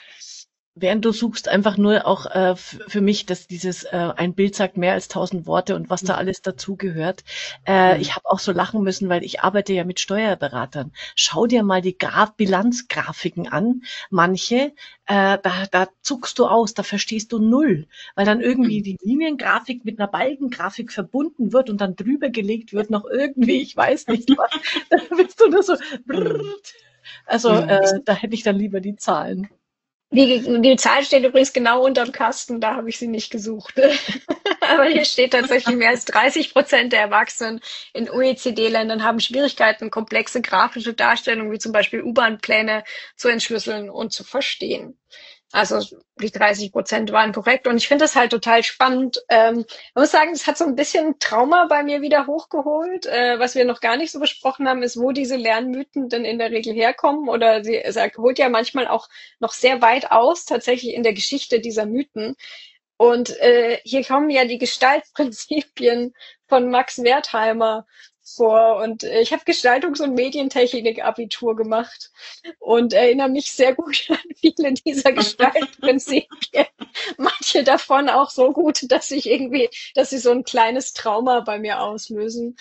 Während du suchst, einfach nur auch äh, f- für mich, dass dieses äh, ein Bild sagt mehr als tausend Worte und was da alles dazugehört. Äh, Mhm. ich habe auch so lachen müssen, weil ich arbeite ja mit Steuerberatern. Schau dir mal die Gra Bilanzgrafiken an. Manche, äh, da, da zuckst du aus, da verstehst du null, weil dann irgendwie Mhm. die Liniengrafik mit einer Balkengrafik verbunden wird und dann drüber gelegt wird noch irgendwie, ich weiß nicht was. Da bist du nur so. Mhm. Brrrt. Also Mhm. äh, da hätte ich dann lieber die Zahlen. Die, die Zahl steht übrigens genau unterm Kasten, da habe ich sie nicht gesucht. Aber hier steht tatsächlich, mehr als dreißig Prozent der Erwachsenen in O E C D-Ländern haben Schwierigkeiten, komplexe grafische Darstellungen wie zum Beispiel U-Bahn-Pläne zu entschlüsseln und zu verstehen. Also die dreißig Prozent waren korrekt. Und ich finde das halt total spannend. Ähm, ich muss sagen, das hat so ein bisschen Trauma bei mir wieder hochgeholt. Äh, was wir noch gar nicht so besprochen haben, ist, wo diese Lernmythen denn in der Regel herkommen. Oder sie, es holt ja manchmal auch noch sehr weit aus, tatsächlich in der Geschichte dieser Mythen. Und äh, hier kommen ja die Gestaltprinzipien von Max Wertheimer vor. Und äh, ich habe Gestaltungs- und Medientechnik-Abitur gemacht und erinnere mich sehr gut an viele dieser Gestaltprinzipien. Manche davon auch so gut, dass ich irgendwie, dass sie so ein kleines Trauma bei mir auslösen.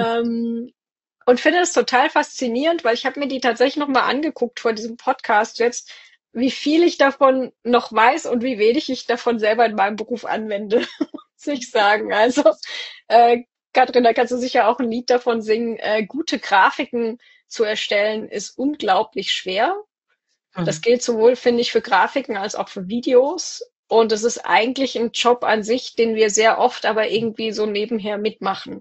Ähm, und finde es total faszinierend, weil ich habe mir die tatsächlich noch mal angeguckt vor diesem Podcast jetzt, wie viel ich davon noch weiß und wie wenig ich davon selber in meinem Beruf anwende, muss ich sagen. Also, äh, Katrin, da kannst du sicher auch ein Lied davon singen. Äh, gute Grafiken zu erstellen ist unglaublich schwer. Das Mhm. gilt sowohl, finde ich, für Grafiken als auch für Videos. Und es ist eigentlich ein Job an sich, den wir sehr oft aber irgendwie so nebenher mitmachen.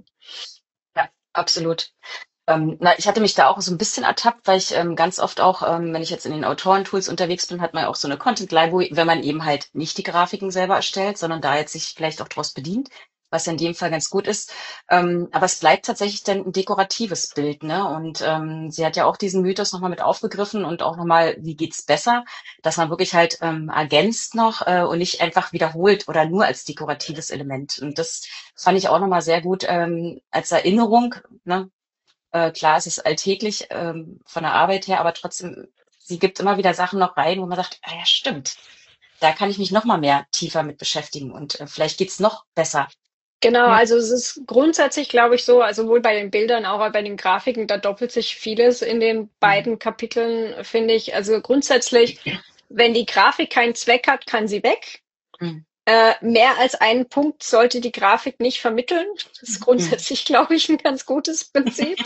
Ja, absolut. Ähm, na, ich hatte mich da auch so ein bisschen ertappt, weil ich ähm, ganz oft auch, ähm, wenn ich jetzt in den Autorentools unterwegs bin, hat man ja auch so eine Content Library, wenn man eben halt nicht die Grafiken selber erstellt, sondern da jetzt sich vielleicht auch draus bedient, was ja in dem Fall ganz gut ist. Ähm, aber es bleibt tatsächlich dann ein dekoratives Bild, ne? Und ähm, sie hat ja auch diesen Mythos nochmal mit aufgegriffen und auch nochmal, wie geht's besser, dass man wirklich halt ähm, ergänzt noch äh, und nicht einfach wiederholt oder nur als dekoratives Element. Und das fand ich auch nochmal sehr gut ähm, als Erinnerung, ne? Äh, klar, es ist alltäglich ähm, von der Arbeit her, aber trotzdem, sie gibt immer wieder Sachen noch rein, wo man sagt, ah ja, stimmt, da kann ich mich noch mal mehr tiefer mit beschäftigen und äh, vielleicht geht's noch besser. Genau, Ja. also es ist grundsätzlich, glaube ich, so, also sowohl bei den Bildern, auch bei den Grafiken, da doppelt sich vieles in den Mhm. beiden Kapiteln, finde ich. Also grundsätzlich, wenn die Grafik keinen Zweck hat, kann sie weg. Mhm. Äh, mehr als einen Punkt sollte die Grafik nicht vermitteln. Das ist Mhm. grundsätzlich, glaube ich, ein ganz gutes Prinzip.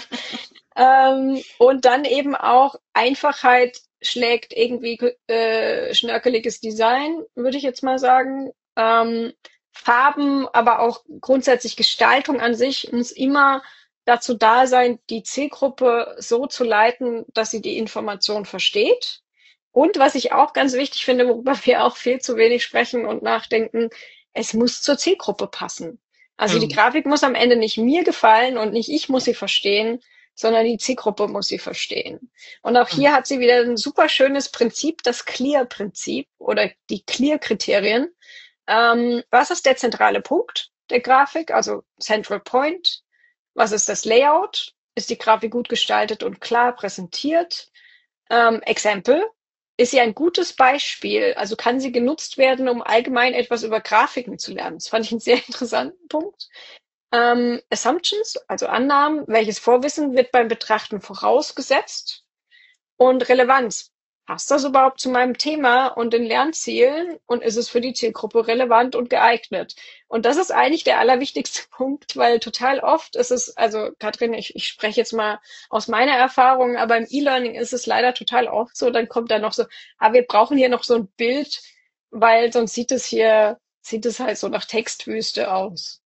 Ähm, und dann eben auch Einfachheit schlägt irgendwie äh, schnörkeliges Design, würde ich jetzt mal sagen. Ähm, Farben, aber auch grundsätzlich Gestaltung an sich muss immer dazu da sein, die Zielgruppe so zu leiten, dass sie die Information versteht. Und was ich auch ganz wichtig finde, worüber wir auch viel zu wenig sprechen und nachdenken, es muss zur Zielgruppe passen. Also die Mhm. Grafik muss am Ende nicht mir gefallen und nicht ich muss sie verstehen, sondern die Zielgruppe muss sie verstehen. Und auch Mhm. hier hat sie wieder ein super schönes Prinzip, das Clear-Prinzip oder die Clear-Kriterien. Ähm, was ist der zentrale Punkt der Grafik, also Central Point? Was ist das Layout? Ist die Grafik gut gestaltet und klar präsentiert? Ähm, Example. Ist sie ein gutes Beispiel? Also kann sie genutzt werden, um allgemein etwas über Grafiken zu lernen? Das fand ich einen sehr interessanten Punkt. Ähm, Assumptions, also Annahmen, welches Vorwissen wird beim Betrachten vorausgesetzt? Und Relevanz. Passt das überhaupt zu meinem Thema und den Lernzielen? Und ist es für die Zielgruppe relevant und geeignet? Und das ist eigentlich der allerwichtigste Punkt, weil total oft ist es, also Katrin, ich, ich spreche jetzt mal aus meiner Erfahrung, aber im E-Learning ist es leider total oft so, dann kommt da noch so, ah, wir brauchen hier noch so ein Bild, weil sonst sieht es hier, sieht es halt so nach Textwüste aus.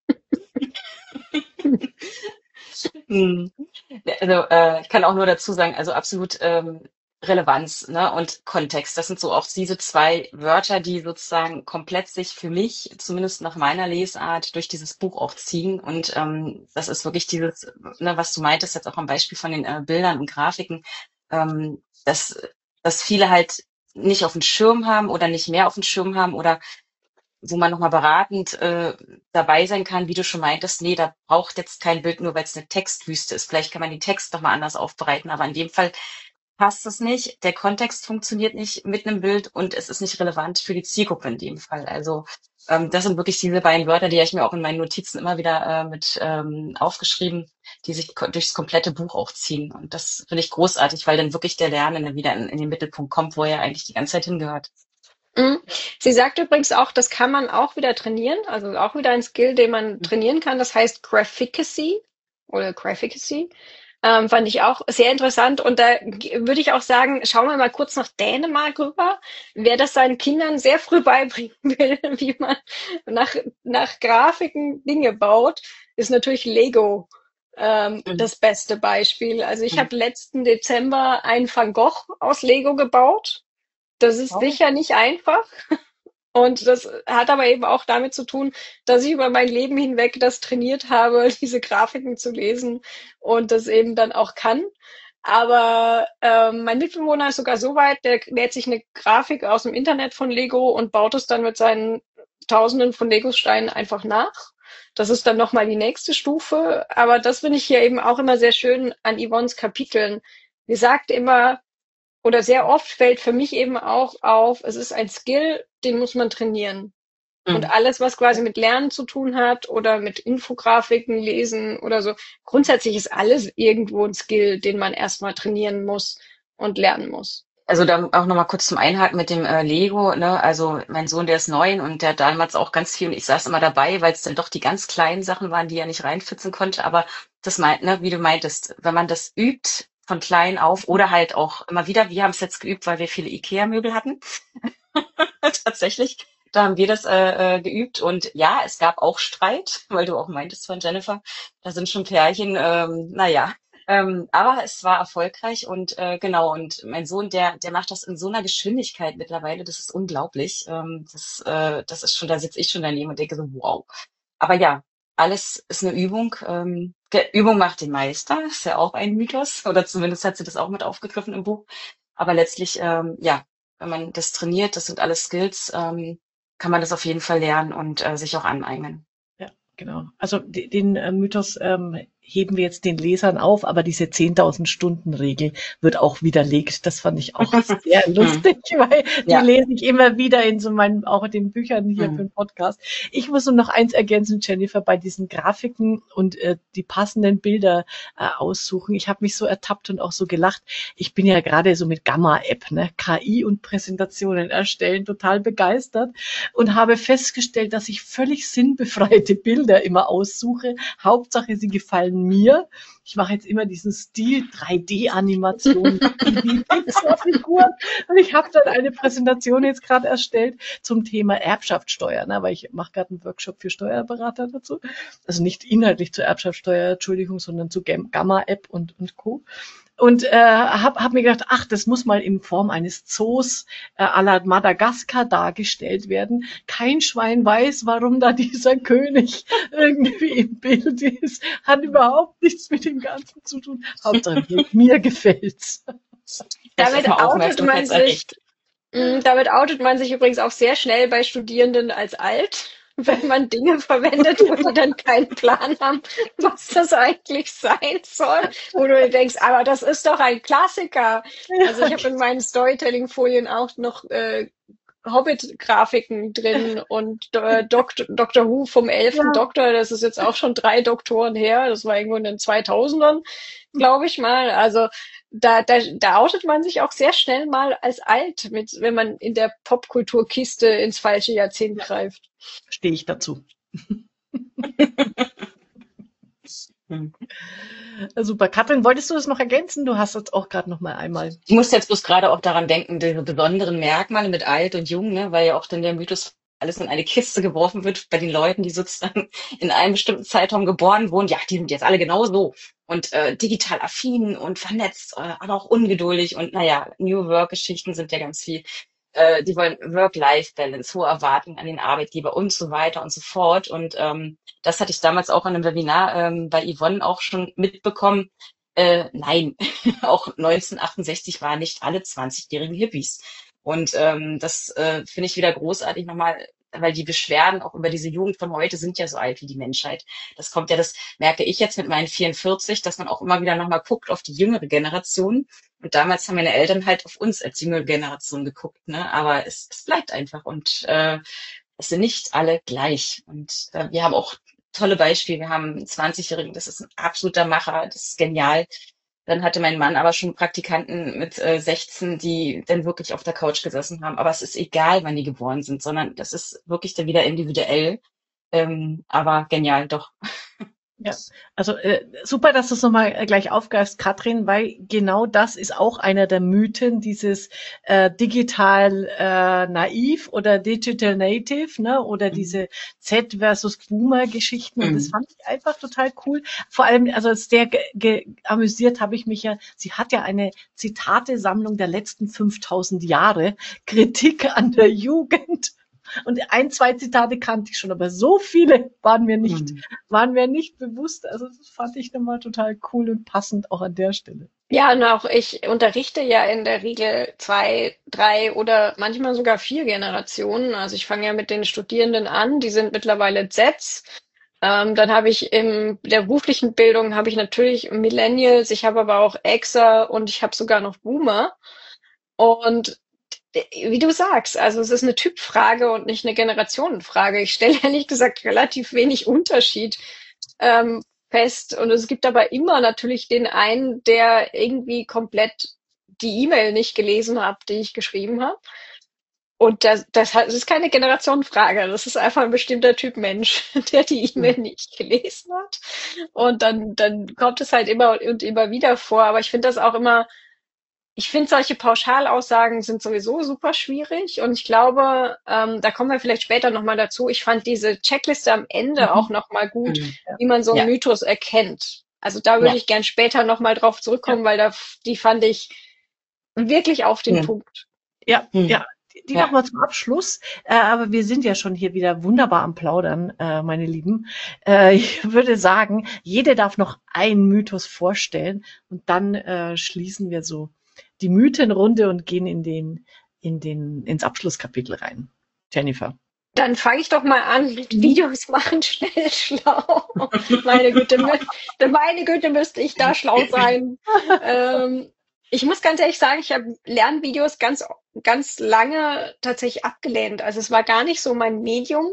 Mhm. Also äh, ich kann auch nur dazu sagen, also absolut ähm, Relevanz, ne, und Kontext. Das sind so auch diese zwei Wörter, die sozusagen komplett sich für mich, zumindest nach meiner Lesart, durch dieses Buch auch ziehen. Und ähm, das ist wirklich dieses, ne, was du meintest, jetzt auch am Beispiel von den äh, Bildern und Grafiken, ähm, dass, dass viele halt nicht auf dem Schirm haben oder nicht mehr auf dem Schirm haben oder wo man nochmal beratend äh, dabei sein kann, wie du schon meintest, nee, da braucht jetzt kein Bild, nur weil es eine Textwüste ist. Vielleicht kann man den Text nochmal anders aufbereiten, aber in dem Fall passt es nicht, der Kontext funktioniert nicht mit einem Bild und es ist nicht relevant für die Zielgruppe in dem Fall. Also ähm, das sind wirklich diese beiden Wörter, die habe ich mir auch in meinen Notizen immer wieder äh, mit ähm, aufgeschrieben, die sich ko- durchs komplette Buch auch ziehen. Und das finde ich großartig, weil dann wirklich der Lernende wieder in, in den Mittelpunkt kommt, wo er eigentlich die ganze Zeit hingehört. Mhm. Sie sagt übrigens auch, das kann man auch wieder trainieren, also auch wieder ein Skill, den man trainieren kann. Das heißt Graphicacy oder Graphicacy. Ähm, fand ich auch sehr interessant. Und da g- würde ich auch sagen, schauen wir mal kurz nach Dänemark rüber. Wer das seinen Kindern sehr früh beibringen will, wie man nach, nach Grafiken Dinge baut, ist natürlich Lego ähm, Mhm. das beste Beispiel. Also ich Mhm. habe letzten Dezember einen Van Gogh aus Lego gebaut. Das ist Oh. sicher nicht einfach. Und das hat aber eben auch damit zu tun, dass ich über mein Leben hinweg das trainiert habe, diese Grafiken zu lesen und das eben dann auch kann. Aber ähm, mein Mitbewohner ist sogar so weit, der lädt sich eine Grafik aus dem Internet von Lego und baut es dann mit seinen Tausenden von Lego-Steinen einfach nach. Das ist dann nochmal die nächste Stufe. Aber das finde ich hier eben auch immer sehr schön an Yvonnes Kapiteln. Sie sagt immer, oder sehr oft fällt für mich eben auch auf, es ist ein Skill, den muss man trainieren. Und Mhm. alles, was quasi mit Lernen zu tun hat oder mit Infografiken lesen oder so, grundsätzlich ist alles irgendwo ein Skill, den man erstmal trainieren muss und lernen muss. Also da auch nochmal kurz zum Einhaken mit dem äh, Lego, ne? Also mein Sohn, der ist neun und der hat damals auch ganz viel und ich saß immer dabei, weil es dann doch die ganz kleinen Sachen waren, die er nicht reinfitzen konnte. Aber das meint, ne, wie du meintest, wenn man das übt von klein auf oder halt auch immer wieder, wir haben es jetzt geübt, weil wir viele IKEA-Möbel hatten. Tatsächlich, da haben wir das äh, äh, geübt und ja, es gab auch Streit, weil du auch meintest von Jennifer, da sind schon Pärchen, ähm, naja, ähm, aber es war erfolgreich und äh, genau, und mein Sohn, der, der macht das in so einer Geschwindigkeit mittlerweile, das ist unglaublich. Ähm, das, äh, das ist schon, da sitze ich schon daneben und denke so, wow. Aber ja, alles ist eine Übung. Ähm, Ge- Übung macht den Meister, ist ja auch ein Mythos, oder zumindest hat sie das auch mit aufgegriffen im Buch. Aber letztlich, ähm, ja, wenn man das trainiert, das sind alles Skills, ähm, kann man das auf jeden Fall lernen und äh, sich auch aneignen. Ja, genau. Also de- den äh, Mythos ähm, heben wir jetzt den Lesern auf, aber diese zehntausend-Stunden-Regel wird auch widerlegt. Das fand ich auch sehr Hm. lustig, weil die Ja. lese ich immer wieder in so meinen, auch in den Büchern hier für Hm. den Podcast. Ich muss nur noch eins ergänzen, Jennifer, bei diesen Grafiken und äh, die passenden Bilder äh, aussuchen. Ich habe mich so ertappt und auch so gelacht. Ich bin ja gerade so mit Gamma-App, ne, K I und Präsentationen erstellen, total begeistert und habe festgestellt, dass ich völlig sinnbefreite Bilder immer aussuche. Hauptsache, sie gefallen mir. Ich mache jetzt immer diesen Stil drei D-Animation, die Pixar-Figuren. Und ich habe dann eine Präsentation jetzt gerade erstellt zum Thema Erbschaftssteuer, ne, weil ich mache gerade einen Workshop für Steuerberater dazu. Also nicht inhaltlich zur Erbschaftssteuer, Entschuldigung, sondern zu Gamma-App und, und Co. Und äh, habe hab mir gedacht, ach, das muss mal in Form eines Zoos äh, à la Madagaskar dargestellt werden. Kein Schwein weiß, warum da dieser König irgendwie im Bild ist. Hat überhaupt nichts mit dem Ganzen zu tun. Hauptsache, mir, mir gefällt's. Er ist Damit erstmal outet man sich, aufmerksamkeitserregt. mh, damit outet man sich übrigens auch sehr schnell bei Studierenden als alt, wenn man Dinge verwendet, wo die dann keinen Plan haben, was das eigentlich sein soll, wo du dir denkst, aber das ist doch ein Klassiker. Also ich habe in meinen Storytelling-Folien auch noch äh, Hobbit-Grafiken drin und äh, Dokt Doctor Who vom elften Ja, Doktor, das ist jetzt auch schon drei Doktoren her, das war irgendwo in den zweitausendern, glaube ich mal. Also da, da, da outet man sich auch sehr schnell mal als alt, mit, wenn man in der Popkulturkiste ins falsche Jahrzehnt ja, greift. stehe ich dazu. Hm. Super. Katrin, wolltest du das noch ergänzen? Du hast jetzt auch gerade noch mal einmal. Ich muss jetzt bloß gerade auch daran denken, diese besonderen Merkmale mit alt und jung, ne, weil ja auch dann der Mythos alles in eine Kiste geworfen wird bei den Leuten, die sozusagen in einem bestimmten Zeitraum geboren wurden. Ja, die sind jetzt alle genau so und äh, digital affin und vernetzt, äh, aber auch ungeduldig und naja, New Work-Geschichten sind ja ganz viel. Äh, die wollen Work-Life-Balance, hohe Erwartungen an den Arbeitgeber und so weiter und so fort. Und ähm, das hatte ich damals auch in einem Webinar ähm, bei Yvonne auch schon mitbekommen. Äh, nein, auch neunzehnhundertachtundsechzig waren nicht alle zwanzigjährigen Hippies. Und ähm, das äh, finde ich wieder großartig nochmal weil die Beschwerden auch über diese Jugend von heute sind ja so alt wie die Menschheit. Das kommt ja, das merke ich jetzt mit meinen vierundvierzig, dass man auch immer wieder nochmal guckt auf die jüngere Generation. Und damals haben meine Eltern halt auf uns als jüngere Generation geguckt, ne? Aber es, es bleibt einfach und äh, es sind nicht alle gleich. Und äh, wir haben auch tolle Beispiele. Wir haben einen zwanzigjährigen, das ist ein absoluter Macher, das ist genial. Dann hatte mein Mann aber schon Praktikanten mit äh, sechzehn, die dann wirklich auf der Couch gesessen haben. Aber es ist egal, wann die geboren sind, sondern das ist wirklich dann wieder individuell. Ähm, aber genial, doch. Ja, also äh, super, dass du es nochmal äh, gleich aufgreifst, Katrin, weil genau das ist auch einer der Mythen, dieses äh, digital äh, naiv oder digital native, ne, oder Mhm. diese Z versus Boomer Geschichten. Und das Mhm. fand ich einfach total cool. Vor allem, also sehr ge ge amüsiert habe ich mich ja. Sie hat ja eine Zitatesammlung der letzten fünftausend Jahre, Kritik an der Jugend. Und ein, zwei Zitate kannte ich schon, aber so viele waren mir nicht, Mhm. waren mir nicht bewusst. Also das fand ich nochmal total cool und passend auch an der Stelle. Ja, und auch ich unterrichte ja in der Regel zwei, drei oder manchmal sogar vier Generationen. Also ich fange ja mit den Studierenden an, die sind mittlerweile Zs. Ähm, dann habe ich in der beruflichen Bildung habe ich natürlich Millennials, ich habe aber auch Xer und ich habe sogar noch Boomer. Und wie du sagst, also es ist eine Typfrage und nicht eine Generationenfrage. Ich stelle ehrlich gesagt relativ wenig Unterschied ähm, fest. Und es gibt aber immer natürlich den einen, der irgendwie komplett die E-Mail nicht gelesen hat, die ich geschrieben habe. Und das, das, hat- das ist keine Generationenfrage. Das ist einfach ein bestimmter Typ Mensch, der die E-Mail nicht gelesen hat. Und dann, dann kommt es halt immer und immer wieder vor. Aber ich finde das auch immer ich finde, solche Pauschalaussagen sind sowieso super schwierig und ich glaube, ähm, da kommen wir vielleicht später nochmal dazu. Ich fand diese Checkliste am Ende auch Mhm. nochmal gut, Mhm. Ja, wie man so einen Ja, Mythos erkennt. Also da würde ja, ich gern später nochmal drauf ja, zurückkommen, weil da, die fand ich wirklich auf den mhm. Punkt. ja, Mhm. ja. Die die Ja. machen wir zum Abschluss. Äh, aber wir sind ja schon hier wieder wunderbar am Plaudern, äh, meine Lieben. Äh, ich würde sagen, jede darf noch einen Mythos vorstellen und dann äh, schließen wir so die Mythenrunde und gehen in den, in den, ins Abschlusskapitel rein. Jennifer. Dann fange ich doch mal an mit Mhm. Videos machen, schnell schlau. Meine Güte, mü- meine Güte, müsste ich da schlau sein. Ähm, ich muss ganz ehrlich sagen, ich habe Lernvideos ganz, ganz lange tatsächlich abgelehnt. Also es war gar nicht so mein Medium.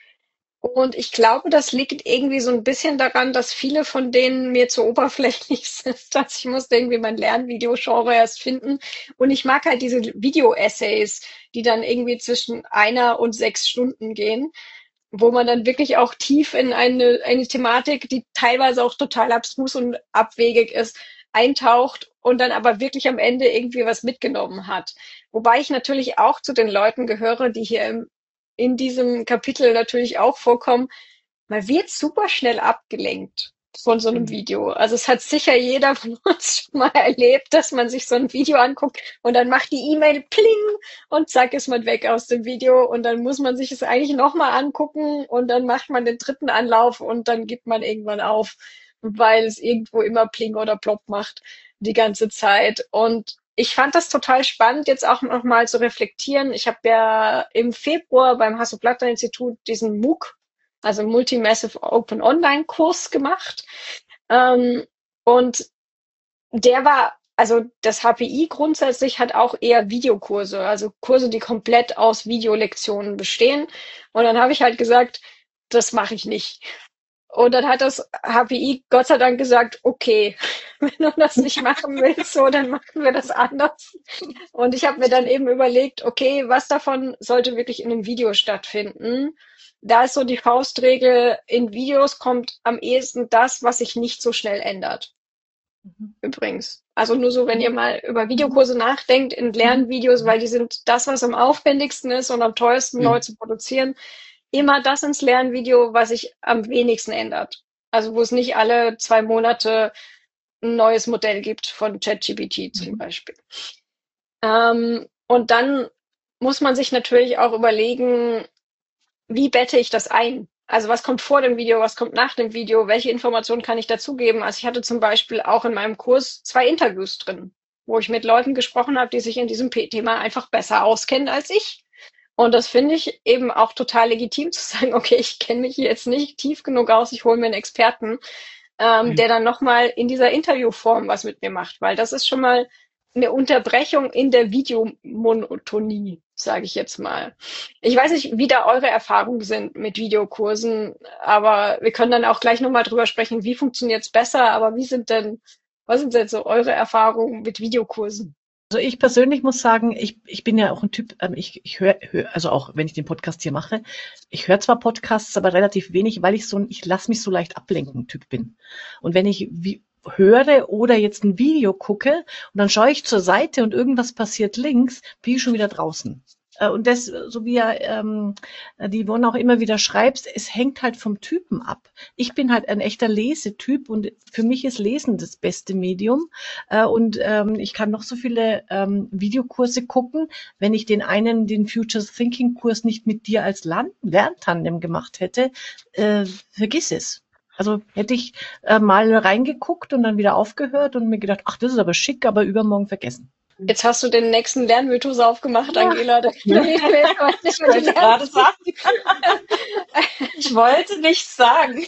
Und ich glaube, das liegt irgendwie so ein bisschen daran, dass viele von denen mir zu oberflächlich sind. Dass ich musste irgendwie mein Lernvideogenre erst finden. Und ich mag halt diese Video-Essays, die dann irgendwie zwischen einer und sechs Stunden gehen, wo man dann wirklich auch tief in eine, eine Thematik, die teilweise auch total abstrus und abwegig ist, eintaucht und dann aber wirklich am Ende irgendwie was mitgenommen hat. Wobei ich natürlich auch zu den Leuten gehöre, die hier im, in diesem Kapitel natürlich auch vorkommen. Man wird super schnell abgelenkt von so einem Mhm. Video. Also es hat sicher jeder von uns schon mal erlebt, dass man sich so ein Video anguckt und dann macht die E-Mail pling und zack ist man weg aus dem Video und dann muss man sich es eigentlich nochmal angucken und dann macht man den dritten Anlauf und dann gibt man irgendwann auf, weil es irgendwo immer pling oder plopp macht die ganze Zeit. Und ich fand das total spannend, jetzt auch nochmal zu reflektieren. Ich habe ja im Februar beim Hasso-Plattner-Institut diesen MOOC, also Multi-Massive Open Online-Kurs gemacht. Ähm, und der war, also das H P I grundsätzlich hat auch eher Videokurse, also Kurse, die komplett aus Videolektionen bestehen. Und dann habe ich halt gesagt, das mache ich nicht. Und dann hat das H P I Gott sei Dank gesagt, okay, wenn du das nicht machen willst, so, dann machen wir das anders. Und ich habe mir dann eben überlegt, okay, was davon sollte wirklich in einem Video stattfinden? Da ist so die Faustregel, in Videos kommt am ehesten das, was sich nicht so schnell ändert. Mhm. Übrigens. Also nur so, wenn ihr mal über Mhm. Videokurse nachdenkt, in Mhm. Lernvideos, weil die sind das, was am aufwendigsten ist und am teuersten neu Mhm. zu produzieren, immer das ins Lernvideo, was sich am wenigsten ändert. Also wo es nicht alle zwei Monate ein neues Modell gibt von ChatGPT zum Mhm. Beispiel. Ähm, und dann muss man sich natürlich auch überlegen, wie bette ich das ein? Also was kommt vor dem Video, was kommt nach dem Video, welche Informationen kann ich dazugeben? Also ich hatte zum Beispiel auch in meinem Kurs zwei Interviews drin, wo ich mit Leuten gesprochen habe, die sich in diesem P- Thema einfach besser auskennen als ich. Und das finde ich eben auch total legitim zu sagen, okay, ich kenne mich hier jetzt nicht tief genug aus, ich hole mir einen Experten, ähm, der dann nochmal in dieser Interviewform was mit mir macht, weil das ist schon mal eine Unterbrechung in der Videomonotonie, sage ich jetzt mal. Ich weiß nicht, wie da eure Erfahrungen sind mit Videokursen, aber wir können dann auch gleich nochmal drüber sprechen, wie funktioniert es besser, aber wie sind denn, was sind denn so eure Erfahrungen mit Videokursen? Also ich persönlich muss sagen, ich, ich bin ja auch ein Typ, ähm, ich, ich höre, hör, also auch wenn ich den Podcast hier mache, ich höre zwar Podcasts, aber relativ wenig, weil ich so ein, ich lasse mich so leicht ablenken Typ bin. Und wenn ich wie, höre oder jetzt ein Video gucke und dann schaue ich zur Seite und irgendwas passiert links, bin ich schon wieder draußen. Äh, Und das, so wie ja ähm, die Yvonne auch immer wieder schreibt, es hängt halt vom Typen ab. Ich bin halt ein echter Lesetyp und für mich ist Lesen das beste Medium. Äh, Und ähm, ich kann noch so viele ähm, Videokurse gucken. Wenn ich den einen, den Future Thinking Kurs nicht mit dir als Lern- Lerntandem gemacht hätte, äh, vergiss es. Also hätte ich äh, mal reingeguckt und dann wieder aufgehört und mir gedacht, ach, das ist aber schick, aber übermorgen vergessen. Jetzt hast du den nächsten Lernmythos aufgemacht, Ja. Angela. Da Ja. reden wir jetzt mal nicht Ich über die wollte gerade Lern- sagen. Ich wollte nichts sagen.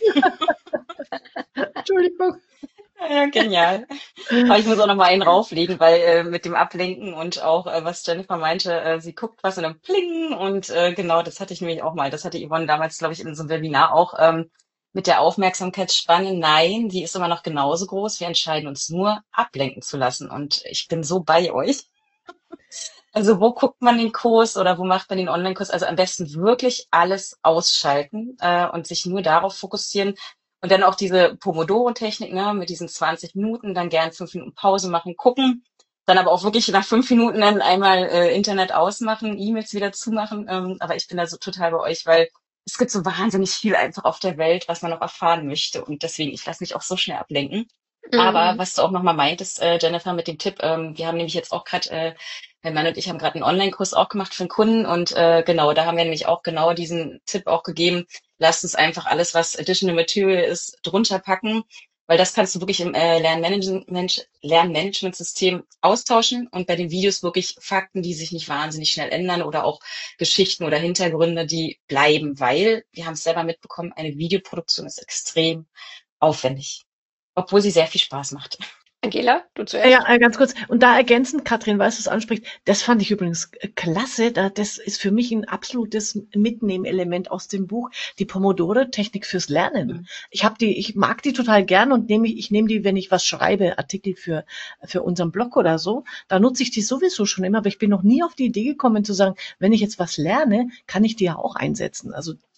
Entschuldigung. Ja, genial. Aber ich muss auch noch mal einen rauflegen, weil äh, mit dem Ablenken und auch, äh, was Jennifer meinte, äh, sie guckt was und dann pling und äh, genau, das hatte ich nämlich auch mal. Das hatte Yvonne damals, glaube ich, in so einem Webinar auch ähm, mit der Aufmerksamkeitsspanne. Nein, die ist immer noch genauso groß. Wir entscheiden uns nur, ablenken zu lassen. Und ich bin so bei euch. Also wo guckt man den Kurs oder wo macht man den Online-Kurs? Also am besten wirklich alles ausschalten äh, und sich nur darauf fokussieren. Und dann auch diese Pomodoro-Technik, ne, mit diesen zwanzig Minuten, dann gern fünf Minuten Pause machen, gucken. Dann aber auch wirklich nach fünf Minuten dann einmal äh, Internet ausmachen, E-Mails wieder zumachen. Ähm, aber ich bin da so total bei euch, weil es gibt so wahnsinnig viel einfach auf der Welt, was man noch erfahren möchte. Und deswegen, ich lasse mich auch so schnell ablenken. Aber Mhm. was du auch nochmal meintest, äh, Jennifer, mit dem Tipp, ähm, wir haben nämlich jetzt auch gerade, äh, mein Mann und ich haben gerade einen Online-Kurs auch gemacht für einen Kunden und äh, genau, da haben wir nämlich auch genau diesen Tipp auch gegeben, lasst uns einfach alles, was Additional Material ist, drunter packen, weil das kannst du wirklich im äh, Lernmanagement, Lernmanagementsystem austauschen und bei den Videos wirklich Fakten, die sich nicht wahnsinnig schnell ändern oder auch Geschichten oder Hintergründe, die bleiben, weil wir haben es selber mitbekommen, eine Videoproduktion ist extrem aufwendig, obwohl sie sehr viel Spaß macht. Angela, du Ja, zuerst. ja, äh, ganz kurz. Und da ergänzend, Katrin, weißt du, es anspricht, das fand ich übrigens äh, klasse. Da, das ist für mich ein absolutes Mitnehmelement aus dem Buch, die Pomodoro-Technik fürs Lernen. Mhm. Ich habe die, ich mag die total gern und nehme ich, ich nehme die, wenn ich was schreibe, Artikel für für unseren Blog oder so, da nutze ich die sowieso schon immer. Aber ich bin noch nie auf die Idee gekommen zu sagen, wenn ich jetzt was lerne, kann ich die ja auch einsetzen. Also äh,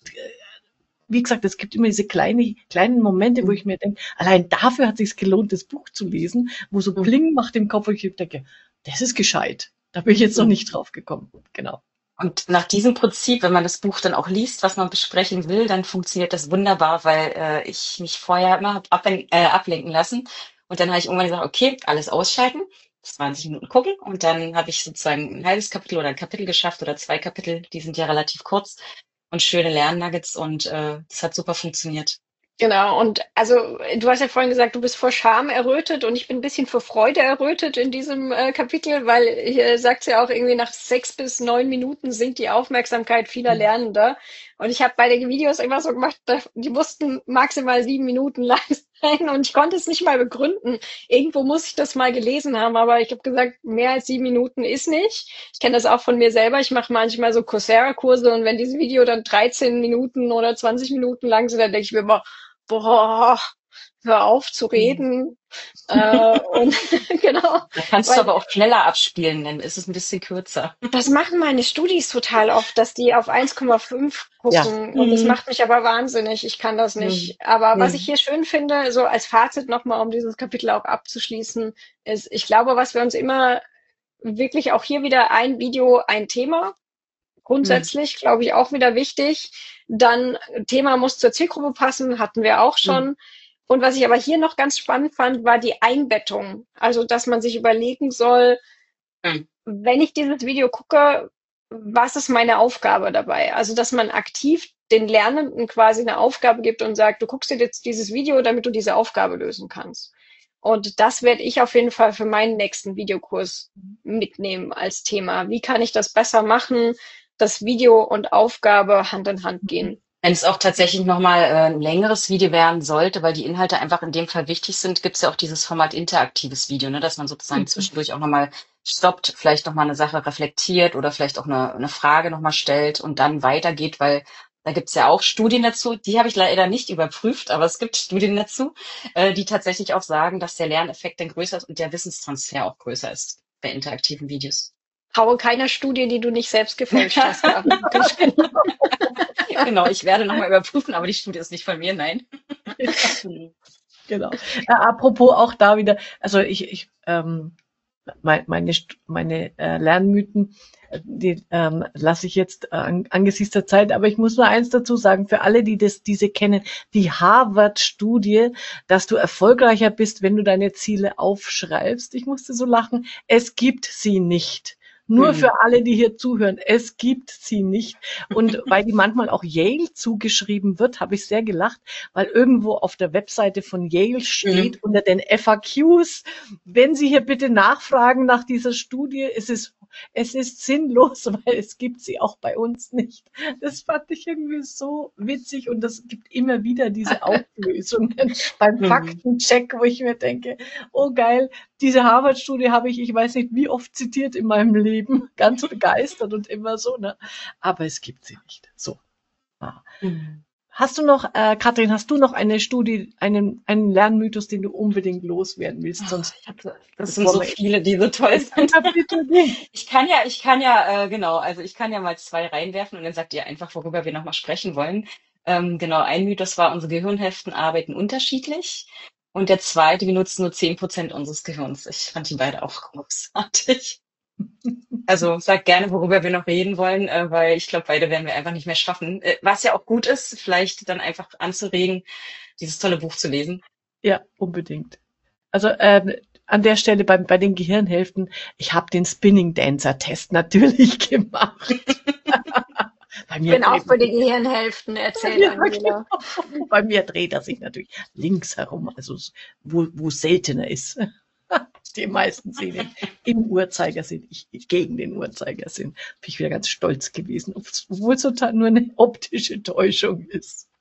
wie gesagt, es gibt immer diese kleine, kleinen Momente, wo ich mir denke, allein dafür hat es sich gelohnt, das Buch zu lesen, wo so Mhm. Pling macht im Kopf, wo ich denke, das ist gescheit. Da bin ich jetzt noch Mhm. nicht drauf gekommen. Genau. Und nach diesem Prinzip, wenn man das Buch dann auch liest, was man besprechen will, dann funktioniert das wunderbar, weil äh, ich mich vorher immer hab ablen äh, ablenken lassen. Und dann habe ich irgendwann gesagt, okay, alles ausschalten, zwanzig Minuten gucken. Und dann habe ich sozusagen ein halbes Kapitel oder ein Kapitel geschafft oder zwei Kapitel, die sind ja relativ kurz und schöne Lernnuggets und äh, das hat super funktioniert. Genau, und also du hast ja vorhin gesagt, du bist vor Scham errötet und ich bin ein bisschen vor Freude errötet in diesem äh, Kapitel, weil hier sagt ja auch irgendwie nach sechs bis neun Minuten sinkt die Aufmerksamkeit vieler Lernender. Und ich habe bei den Videos immer so gemacht, da- die mussten maximal sieben Minuten lang sein und ich konnte es nicht mal begründen. Irgendwo muss ich das mal gelesen haben, aber ich habe gesagt, mehr als sieben Minuten ist nicht. Ich kenne das auch von mir selber. Ich mache manchmal so Coursera-Kurse und wenn dieses Video dann dreizehn Minuten oder zwanzig Minuten lang sind, dann denke ich mir immer, boah, hör auf zu reden. äh, und genau, Da kannst du weil aber auch schneller abspielen, dann ist es ein bisschen kürzer. das machen meine Studis total oft, dass die auf eins Komma fünf Ja. gucken und das Mhm. macht mich aber wahnsinnig. Ich kann das Mhm. nicht. Aber was ich Mhm. hier schön finde, so als Fazit nochmal, um dieses Kapitel auch abzuschließen, ist, ich glaube, was wir uns immer wirklich auch hier wieder ein Video, ein Thema. Grundsätzlich, glaube ich, auch wieder wichtig. Dann Thema muss zur Zielgruppe passen, hatten wir auch Mhm. schon. Und was ich aber hier noch ganz spannend fand, war die Einbettung. Also, dass man sich überlegen soll, Mhm. wenn ich dieses Video gucke, was ist meine Aufgabe dabei? Also, dass man aktiv den Lernenden quasi eine Aufgabe gibt und sagt, du guckst dir jetzt dieses Video, damit du diese Aufgabe lösen kannst. Und das werde ich auf jeden Fall für meinen nächsten Videokurs mitnehmen als Thema. Wie kann ich das besser machen? dass Video und Aufgabe Hand in Hand gehen. Wenn es auch tatsächlich nochmal äh, ein längeres Video werden sollte, weil die Inhalte einfach in dem Fall wichtig sind, gibt es ja auch dieses Format interaktives Video, ne, dass man sozusagen zwischendurch auch nochmal stoppt, vielleicht nochmal eine Sache reflektiert oder vielleicht auch eine, eine Frage nochmal stellt und dann weitergeht, weil da gibt es ja auch Studien dazu, die habe ich leider nicht überprüft, aber es gibt Studien dazu, äh, die tatsächlich auch sagen, dass der Lerneffekt dann größer ist und der Wissenstransfer auch größer ist bei interaktiven Videos. Haue keiner Studie, die du nicht selbst gefälscht hast. Genau, ich werde nochmal überprüfen, aber die Studie ist nicht von mir, nein. Genau. Äh, apropos auch da wieder, also ich, ich ähm, meine, meine, meine äh, Lernmythen, die ähm, lasse ich jetzt äh, an, angesichts der Zeit, aber ich muss nur eins dazu sagen, für alle, die das, diese kennen, die Harvard-Studie, dass du erfolgreicher bist, wenn du deine Ziele aufschreibst. Ich musste so lachen, es gibt sie nicht. Nur für alle, die hier zuhören, es gibt sie nicht. Und weil die manchmal auch Yale zugeschrieben wird, habe ich sehr gelacht, weil irgendwo auf der Webseite von Yale steht mhm. unter den F A Qs, wenn Sie hier bitte nachfragen nach dieser Studie, ist es es ist sinnlos, weil es gibt sie auch bei uns nicht. Das fand ich irgendwie so witzig und das gibt immer wieder diese Auflösungen beim Faktencheck, wo ich mir denke, oh geil, diese Harvard-Studie habe ich, ich weiß nicht wie oft zitiert in meinem Leben, ganz begeistert und immer so, ne? Aber es gibt sie nicht. So. Ah. Mhm. Hast du noch, äh, Katrin, hast du noch eine Studie, einen, einen Lernmythos, den du unbedingt loswerden willst? Sonst oh, hab, das sind so viele, die so toll sind. Ich kann ja, ich kann ja, äh, genau, also ich kann ja mal zwei reinwerfen und dann sagt ihr einfach, worüber wir nochmal sprechen wollen. Ähm, genau, ein Mythos war, unsere Gehirnhälften arbeiten unterschiedlich. Und der zweite, wir nutzen nur zehn Prozent unseres Gehirns. Ich fand die beide auch großartig. Also sag gerne, worüber wir noch reden wollen, äh, weil ich glaube, beide werden wir einfach nicht mehr schaffen. Äh, was ja auch gut ist, vielleicht dann einfach anzuregen, dieses tolle Buch zu lesen. Ja, unbedingt. Also ähm, an der Stelle bei, bei den Gehirnhälften, ich habe den Spinning Dancer Test natürlich gemacht. Bei mir ich bin auch für die Gehirnhälften erzählt, ja, Angela. Genau. Bei mir dreht er sich natürlich links herum, also wo, wo seltener ist. Die meisten sehen im Uhrzeigersinn, ich, ich gegen den Uhrzeigersinn. Bin ich wieder ganz stolz gewesen, obwohl es total nur eine optische Täuschung ist.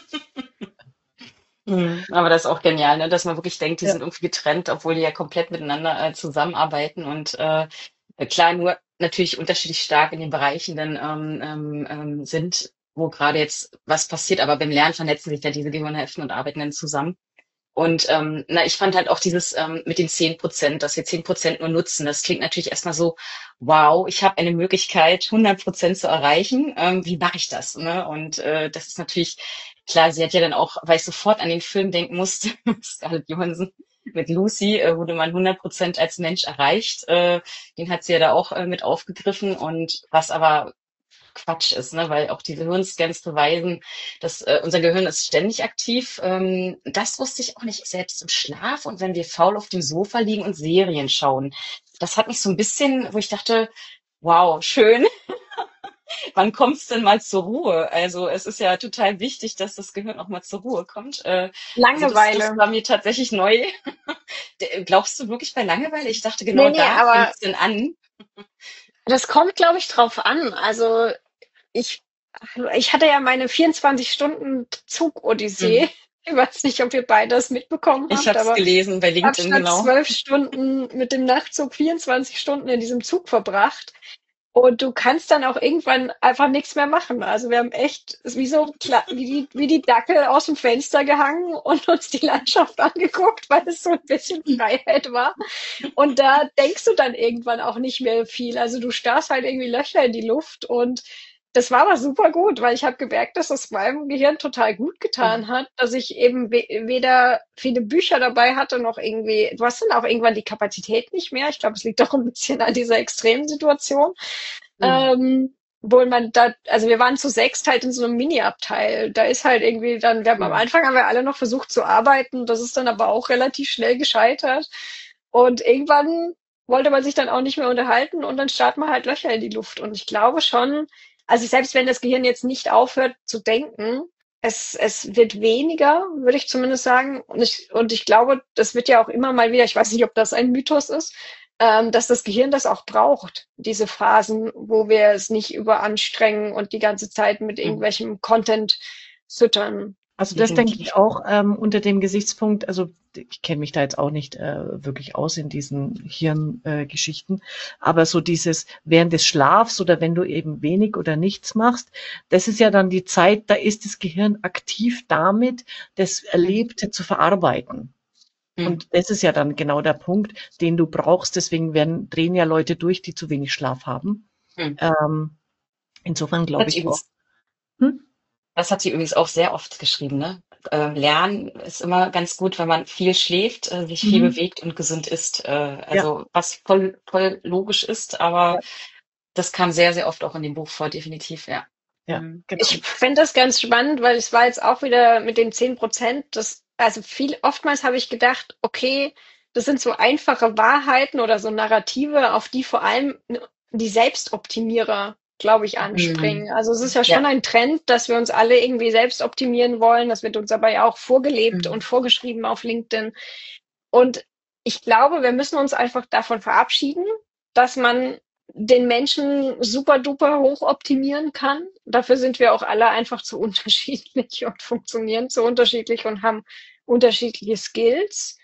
Mhm, aber das ist auch genial, ne? Dass man wirklich denkt, die ja. sind irgendwie getrennt, obwohl die ja komplett miteinander äh, zusammenarbeiten und äh, klar nur natürlich unterschiedlich stark in den Bereichen dann ähm, ähm, sind, wo gerade jetzt was passiert, aber beim Lernen vernetzen sich ja diese Gehirnhälften und arbeiten dann zusammen. Und ähm, na, ich fand halt auch dieses ähm, mit den zehn Prozent, dass wir zehn Prozent nur nutzen. Das klingt natürlich erstmal so, wow, ich habe eine Möglichkeit, hundert Prozent zu erreichen. Ähm, wie mache ich das? Ne? Und äh, das ist natürlich, klar, sie hat ja dann auch, weil ich sofort an den Film denken musste, Scarlett Johansson mit Lucy, äh, wo man hundert Prozent als Mensch erreicht. Äh, den hat sie ja da auch äh, mit aufgegriffen. Und was aber Quatsch ist, ne? Weil auch diese Hirnscans beweisen, dass äh, unser Gehirn ist ständig aktiv. Ähm, das wusste ich auch nicht, selbst im Schlaf und wenn wir faul auf dem Sofa liegen und Serien schauen. Das hat mich so ein bisschen, wo ich dachte, wow, schön. Wann kommt's denn mal zur Ruhe? Also es ist ja total wichtig, dass das Gehirn auch mal zur Ruhe kommt. Äh, Langeweile. Also das, das war mir tatsächlich neu. Glaubst du wirklich bei Langeweile? Ich dachte, genau nee, nee, da fängt es denn an. Das kommt, glaube ich, drauf an. Also ich, ich hatte ja meine vierundzwanzig Stunden Zug-Odyssee. Mhm. Ich weiß nicht, ob ihr beide das mitbekommen habt. Ich habe es gelesen bei LinkedIn, genau. Ich genau. habe zwölf Stunden mit dem Nachtzug vierundzwanzig Stunden in diesem Zug verbracht. Und du kannst dann auch irgendwann einfach nichts mehr machen. Also wir haben echt wie so wie die, wie die Dackel aus dem Fenster gehangen und uns die Landschaft angeguckt, weil es so ein bisschen Freiheit war. Und da denkst du dann irgendwann auch nicht mehr viel. Also du starrst halt irgendwie Löcher in die Luft und das war aber super gut, weil ich habe gemerkt, dass das meinem Gehirn total gut getan hat, dass ich eben weder viele Bücher dabei hatte, noch irgendwie, du hast dann auch irgendwann die Kapazität nicht mehr. Ich glaube, es liegt auch ein bisschen an dieser extremen Situation. Mhm. Ähm, obwohl man da, also wir waren zu sechst halt in so einem Mini-Abteil. Da ist halt irgendwie dann, wir haben, mhm. am Anfang haben wir alle noch versucht zu arbeiten. Das ist dann aber auch relativ schnell gescheitert. Und irgendwann wollte man sich dann auch nicht mehr unterhalten und dann starrt man halt Löcher in die Luft. Und ich glaube schon, also selbst wenn das Gehirn jetzt nicht aufhört zu denken, es, es wird weniger, würde ich zumindest sagen. Und ich, und ich glaube, das wird ja auch immer mal wieder, ich weiß nicht, ob das ein Mythos ist, ähm, dass das Gehirn das auch braucht, diese Phasen, wo wir es nicht überanstrengen und die ganze Zeit mit Mhm. irgendwelchem Content füttern. Also das denke ich Definitiv. auch ähm, unter dem Gesichtspunkt, also ich kenne mich da jetzt auch nicht äh, wirklich aus in diesen Hirngeschichten, äh, Geschichten, aber so dieses während des Schlafs oder wenn du eben wenig oder nichts machst, das ist ja dann die Zeit, da ist das Gehirn aktiv damit, das Mhm. Erlebte zu verarbeiten. Mhm. Und das ist ja dann genau der Punkt, den du brauchst. Deswegen werden, drehen ja Leute durch, die zu wenig Schlaf haben. Mhm. Ähm, insofern glaube Hat sie ich auch. übrigens, Hm? das hat sie übrigens auch sehr oft geschrieben, ne? Ähm, Lernen ist immer ganz gut, wenn man viel schläft, äh, sich viel Mhm. bewegt und gesund isst. Äh, Ja, also was voll, voll logisch ist, aber ja, das kam sehr, sehr oft auch in dem Buch vor, definitiv, ja. ja, Mhm. genau. Ich finde das ganz spannend, weil es war jetzt auch wieder mit den zehn Prozent, das, also viel, oftmals habe ich gedacht, okay, das sind so einfache Wahrheiten oder so Narrative, auf die vor allem die Selbstoptimierer, glaube ich, Mhm. anspringen. Also es ist ja Ja. schon ein Trend, dass wir uns alle irgendwie selbst optimieren wollen. Das wird uns aber ja auch vorgelebt Mhm. und vorgeschrieben auf LinkedIn. Und ich glaube, wir müssen uns einfach davon verabschieden, dass man den Menschen super duper hoch optimieren kann. Dafür sind wir auch alle einfach zu unterschiedlich und funktionieren zu unterschiedlich und haben unterschiedliche Skills.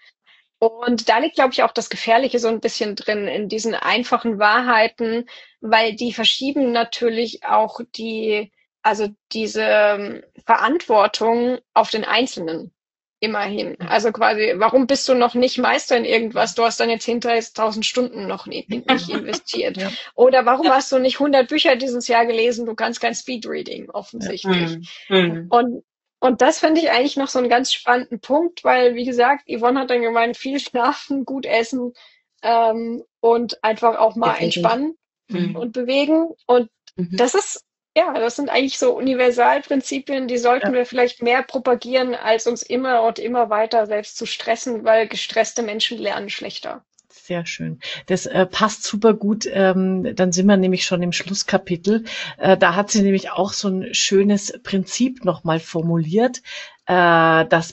Und da liegt, glaube ich, auch das Gefährliche so ein bisschen drin in diesen einfachen Wahrheiten, weil die verschieben natürlich auch die, also diese ähm, Verantwortung auf den Einzelnen immerhin. Also quasi, warum bist du noch nicht Meister in irgendwas? Du hast deine zehntausend Stunden noch nie, nicht investiert. Ja, Oder warum Ja. hast du nicht hundert Bücher dieses Jahr gelesen? Du kannst kein Speedreading, ja. offensichtlich. Mhm. Mhm. Und und das finde ich eigentlich noch so einen ganz spannenden Punkt, weil, wie gesagt, Yvonne hat dann gemeint, viel schlafen, gut essen ähm, und einfach auch mal Definitiv. entspannen Mhm. und bewegen. Und Mhm. das ist, ja, das sind eigentlich so Universalprinzipien, die sollten Ja, wir vielleicht mehr propagieren, als uns immer und immer weiter selbst zu stressen, weil gestresste Menschen lernen schlechter. sehr schön. Das äh, passt super gut. Ähm, dann sind wir nämlich schon im Schlusskapitel. Äh, da hat sie nämlich auch so ein schönes Prinzip nochmal formuliert. Äh, das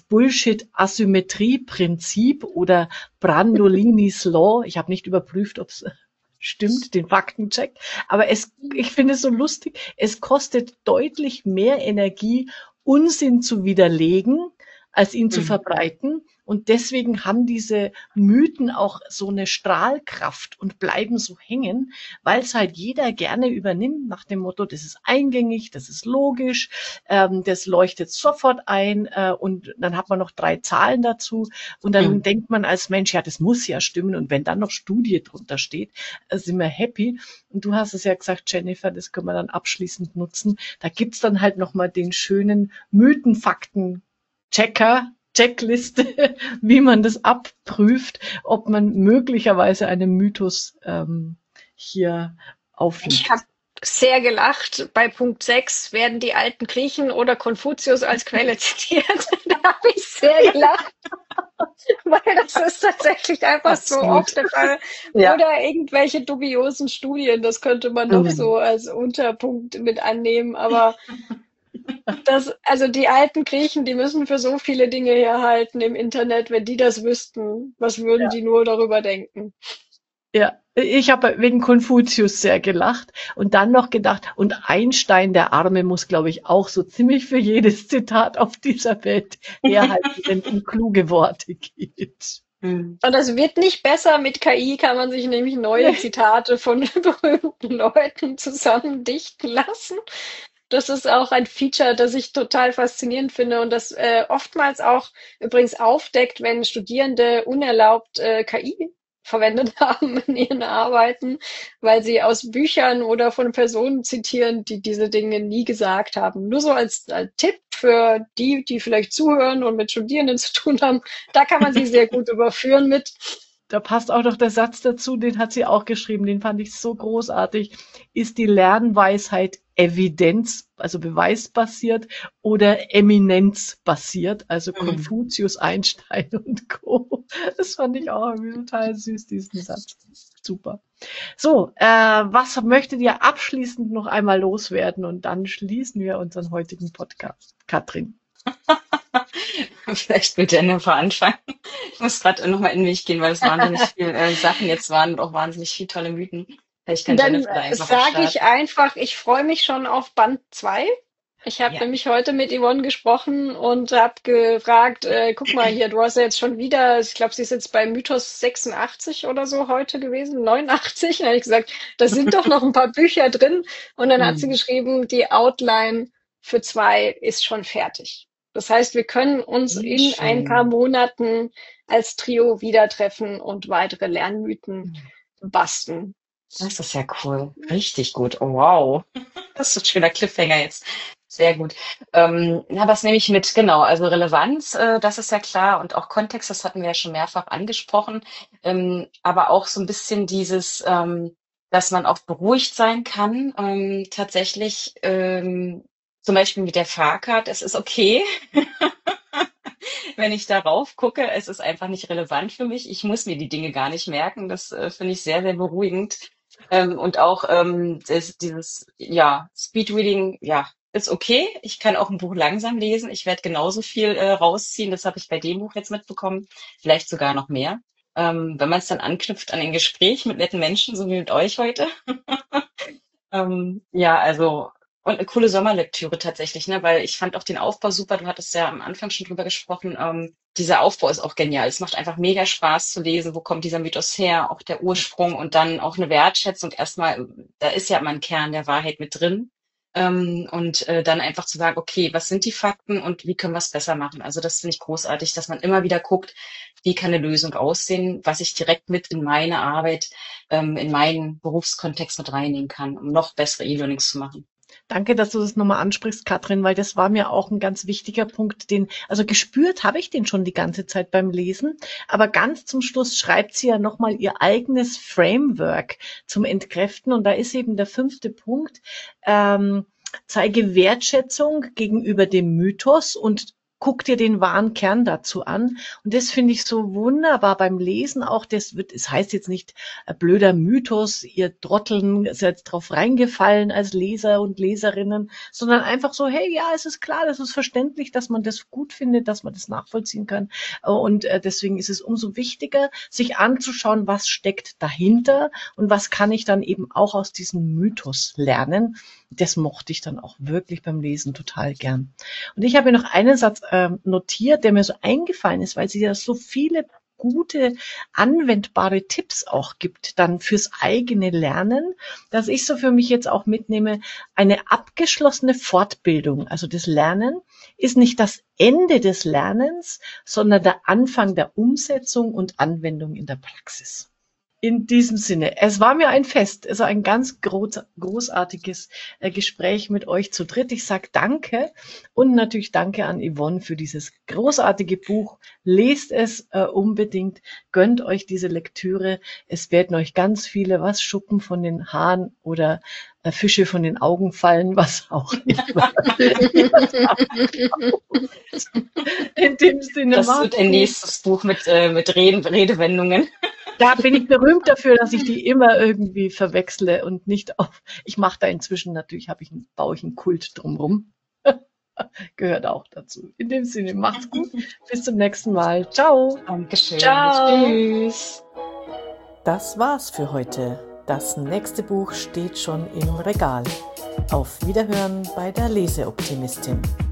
Bullshit-Asymmetrie-Prinzip oder Brandolinis Law. Ich habe nicht überprüft, ob es stimmt, den Faktencheck. Aber es, ich finde es so lustig. Es kostet deutlich mehr Energie, Unsinn zu widerlegen, als ihn zu Mhm. verbreiten. Und deswegen haben diese Mythen auch so eine Strahlkraft und bleiben so hängen, weil es halt jeder gerne übernimmt nach dem Motto, das ist eingängig, das ist logisch, ähm, das leuchtet sofort ein äh, und dann hat man noch drei Zahlen dazu und dann Mhm. denkt man als Mensch, ja, das muss ja stimmen und wenn dann noch Studie drunter steht, äh, sind wir happy. Und du hast es ja gesagt, Jennifer, das können wir dann abschließend nutzen. Da gibt's dann halt nochmal den schönen Mythenfakten Checker, Checkliste, wie man das abprüft, ob man möglicherweise einen Mythos ähm, hier Ich habe aufliegt. sehr gelacht. Bei Punkt sechs werden die alten Griechen oder Konfuzius als Quelle zitiert. Da habe ich sehr gelacht, weil das ist tatsächlich einfach so Absolut. oft der Fall. Ja. Oder irgendwelche dubiosen Studien, das könnte man noch Mhm. so als Unterpunkt mit annehmen. Aber das, also die alten Griechen, die müssen für so viele Dinge herhalten im Internet. Wenn die das wüssten, was würden Ja, die nur darüber denken? ja. Ich habe wegen Konfuzius sehr gelacht und dann noch gedacht, und Einstein, der Arme, muss, glaube ich, auch so ziemlich für jedes Zitat auf dieser Welt herhalten, wenn es um kluge Worte geht. Mhm. Und das wird nicht besser. Mit K I kann man sich nämlich neue Zitate von berühmten Leuten zusammen dichten lassen. Das ist auch ein Feature, das ich total faszinierend finde und das äh, oftmals auch übrigens aufdeckt, wenn Studierende unerlaubt äh, K I verwendet haben in ihren Arbeiten, weil sie aus Büchern oder von Personen zitieren, die diese Dinge nie gesagt haben. Nur so als, als Tipp für die, die vielleicht zuhören und mit Studierenden zu tun haben, da kann man sie sehr gut überführen mit. Da passt auch noch der Satz dazu, den hat sie auch geschrieben, den fand ich so großartig. Ist die Lernweisheit Evidenz, also beweisbasiert, oder eminenzbasiert, also Mhm. Konfuzius, Einstein und Co. Das fand ich auch irgendwie total süß, diesen Satz. Super. So, äh, was möchtet ihr abschließend noch einmal loswerden? Und dann schließen wir unseren heutigen Podcast. Katrin. Vielleicht will Jennifer anfangen. Ich muss gerade nochmal in mich gehen, weil es wahnsinnig viele äh, Sachen jetzt waren und auch wahnsinnig viele tolle Mythen. Vielleicht kann Dann Jennifer da äh, einfach auch sage ich starten. einfach, ich freue mich schon auf Band zwei. Ich habe Ja. nämlich heute mit Yvonne gesprochen und habe gefragt, äh, guck mal hier, du hast ja jetzt schon wieder, ich glaube, sie ist jetzt bei Mythos sechsundachtzig oder so heute gewesen, neunundachtzig. Dann habe ich gesagt, da sind doch noch ein paar Bücher drin. Und dann hat sie Hm. geschrieben, die Outline für zwei ist schon fertig. Das heißt, wir können uns Sehr in ein paar schön. Monaten als Trio wieder treffen und weitere Lernmythen basteln. Das ist ja cool. Richtig gut. Oh, wow. Das ist ein schöner Cliffhanger jetzt. Sehr gut. Ähm, na, was nehme ich mit? Genau, also Relevanz, äh, das ist ja klar und auch Kontext, das hatten wir ja schon mehrfach angesprochen. Ähm, aber auch so ein bisschen dieses, ähm, dass man auch beruhigt sein kann. Ähm, tatsächlich, ähm, zum Beispiel mit der Fahrcard, es ist okay, wenn ich darauf gucke. Es ist einfach nicht relevant für mich. Ich muss mir die Dinge gar nicht merken. Das äh, finde ich sehr, sehr beruhigend. Ähm, und auch ähm, das, dieses, ja, Speedreading, ja, ist okay. Ich kann auch ein Buch langsam lesen. Ich werde genauso viel äh, rausziehen. Das habe ich bei dem Buch jetzt mitbekommen. Vielleicht sogar noch mehr. Ähm, wenn man es dann anknüpft an ein Gespräch mit netten Menschen, so wie mit euch heute. Ähm, ja, also und eine coole Sommerlektüre tatsächlich, ne? Weil ich fand auch den Aufbau super. Du hattest ja am Anfang schon drüber gesprochen. Ähm, dieser Aufbau ist auch genial. Es macht einfach mega Spaß zu lesen. Wo kommt dieser Mythos her? Auch der Ursprung und dann auch eine Wertschätzung. Erstmal, da ist ja immer ein Kern der Wahrheit mit drin. Ähm, und äh, dann einfach zu sagen, okay, was sind die Fakten und wie können wir es besser machen? Also das finde ich großartig, dass man immer wieder guckt, wie kann eine Lösung aussehen, was ich direkt mit in meine Arbeit, ähm, in meinen Berufskontext mit reinnehmen kann, um noch bessere E-Learnings zu machen. Danke, dass du das nochmal ansprichst, Katrin, weil das war mir auch ein ganz wichtiger Punkt, den, also gespürt habe ich den schon die ganze Zeit beim Lesen, aber ganz zum Schluss schreibt sie ja nochmal ihr eigenes Framework zum Entkräften und da ist eben der fünfte Punkt, ähm, zeige Wertschätzung gegenüber dem Mythos und guck dir den wahren Kern dazu an. Und das finde ich so wunderbar beim Lesen auch. Das wird, es heißt jetzt nicht äh, blöder Mythos, ihr Trotteln seid drauf reingefallen als Leser und Leserinnen, sondern einfach so, hey, ja, es ist klar, das ist verständlich, dass man das gut findet, dass man das nachvollziehen kann. Und äh, deswegen ist es umso wichtiger, sich anzuschauen, was steckt dahinter und was kann ich dann eben auch aus diesem Mythos lernen. Das mochte ich dann auch wirklich beim Lesen total gern. Und ich habe mir noch einen Satz ähm, notiert, der mir so eingefallen ist, weil sie ja so viele gute, anwendbare Tipps auch gibt, dann fürs eigene Lernen, dass ich so für mich jetzt auch mitnehme, eine abgeschlossene Fortbildung, also das Lernen, ist nicht das Ende des Lernens, sondern der Anfang der Umsetzung und Anwendung in der Praxis. In diesem Sinne, es war mir ein Fest, also ein ganz groß, großartiges äh, Gespräch mit euch zu dritt. Ich sage danke und natürlich danke an Yvonne für dieses großartige Buch. Lest es äh, unbedingt, gönnt euch diese Lektüre. Es werden euch ganz viele, was Schuppen von den Haaren oder äh, Fische von den Augen fallen, was auch immer. In dem Sinne, Das macht's wird ein gut. nächstes Buch mit, äh, mit Reden, Redewendungen. Da bin ich berühmt dafür, dass ich die immer irgendwie verwechsle und nicht auf. Ich mache da inzwischen natürlich, habe ich einen, baue ich einen Kult drumrum. Gehört auch dazu. In dem Sinne, macht's gut. Bis zum nächsten Mal. Ciao. Dankeschön. Ciao. Tschüss. Das war's für heute. Das nächste Buch steht schon im Regal. Auf Wiederhören bei der Leseoptimistin.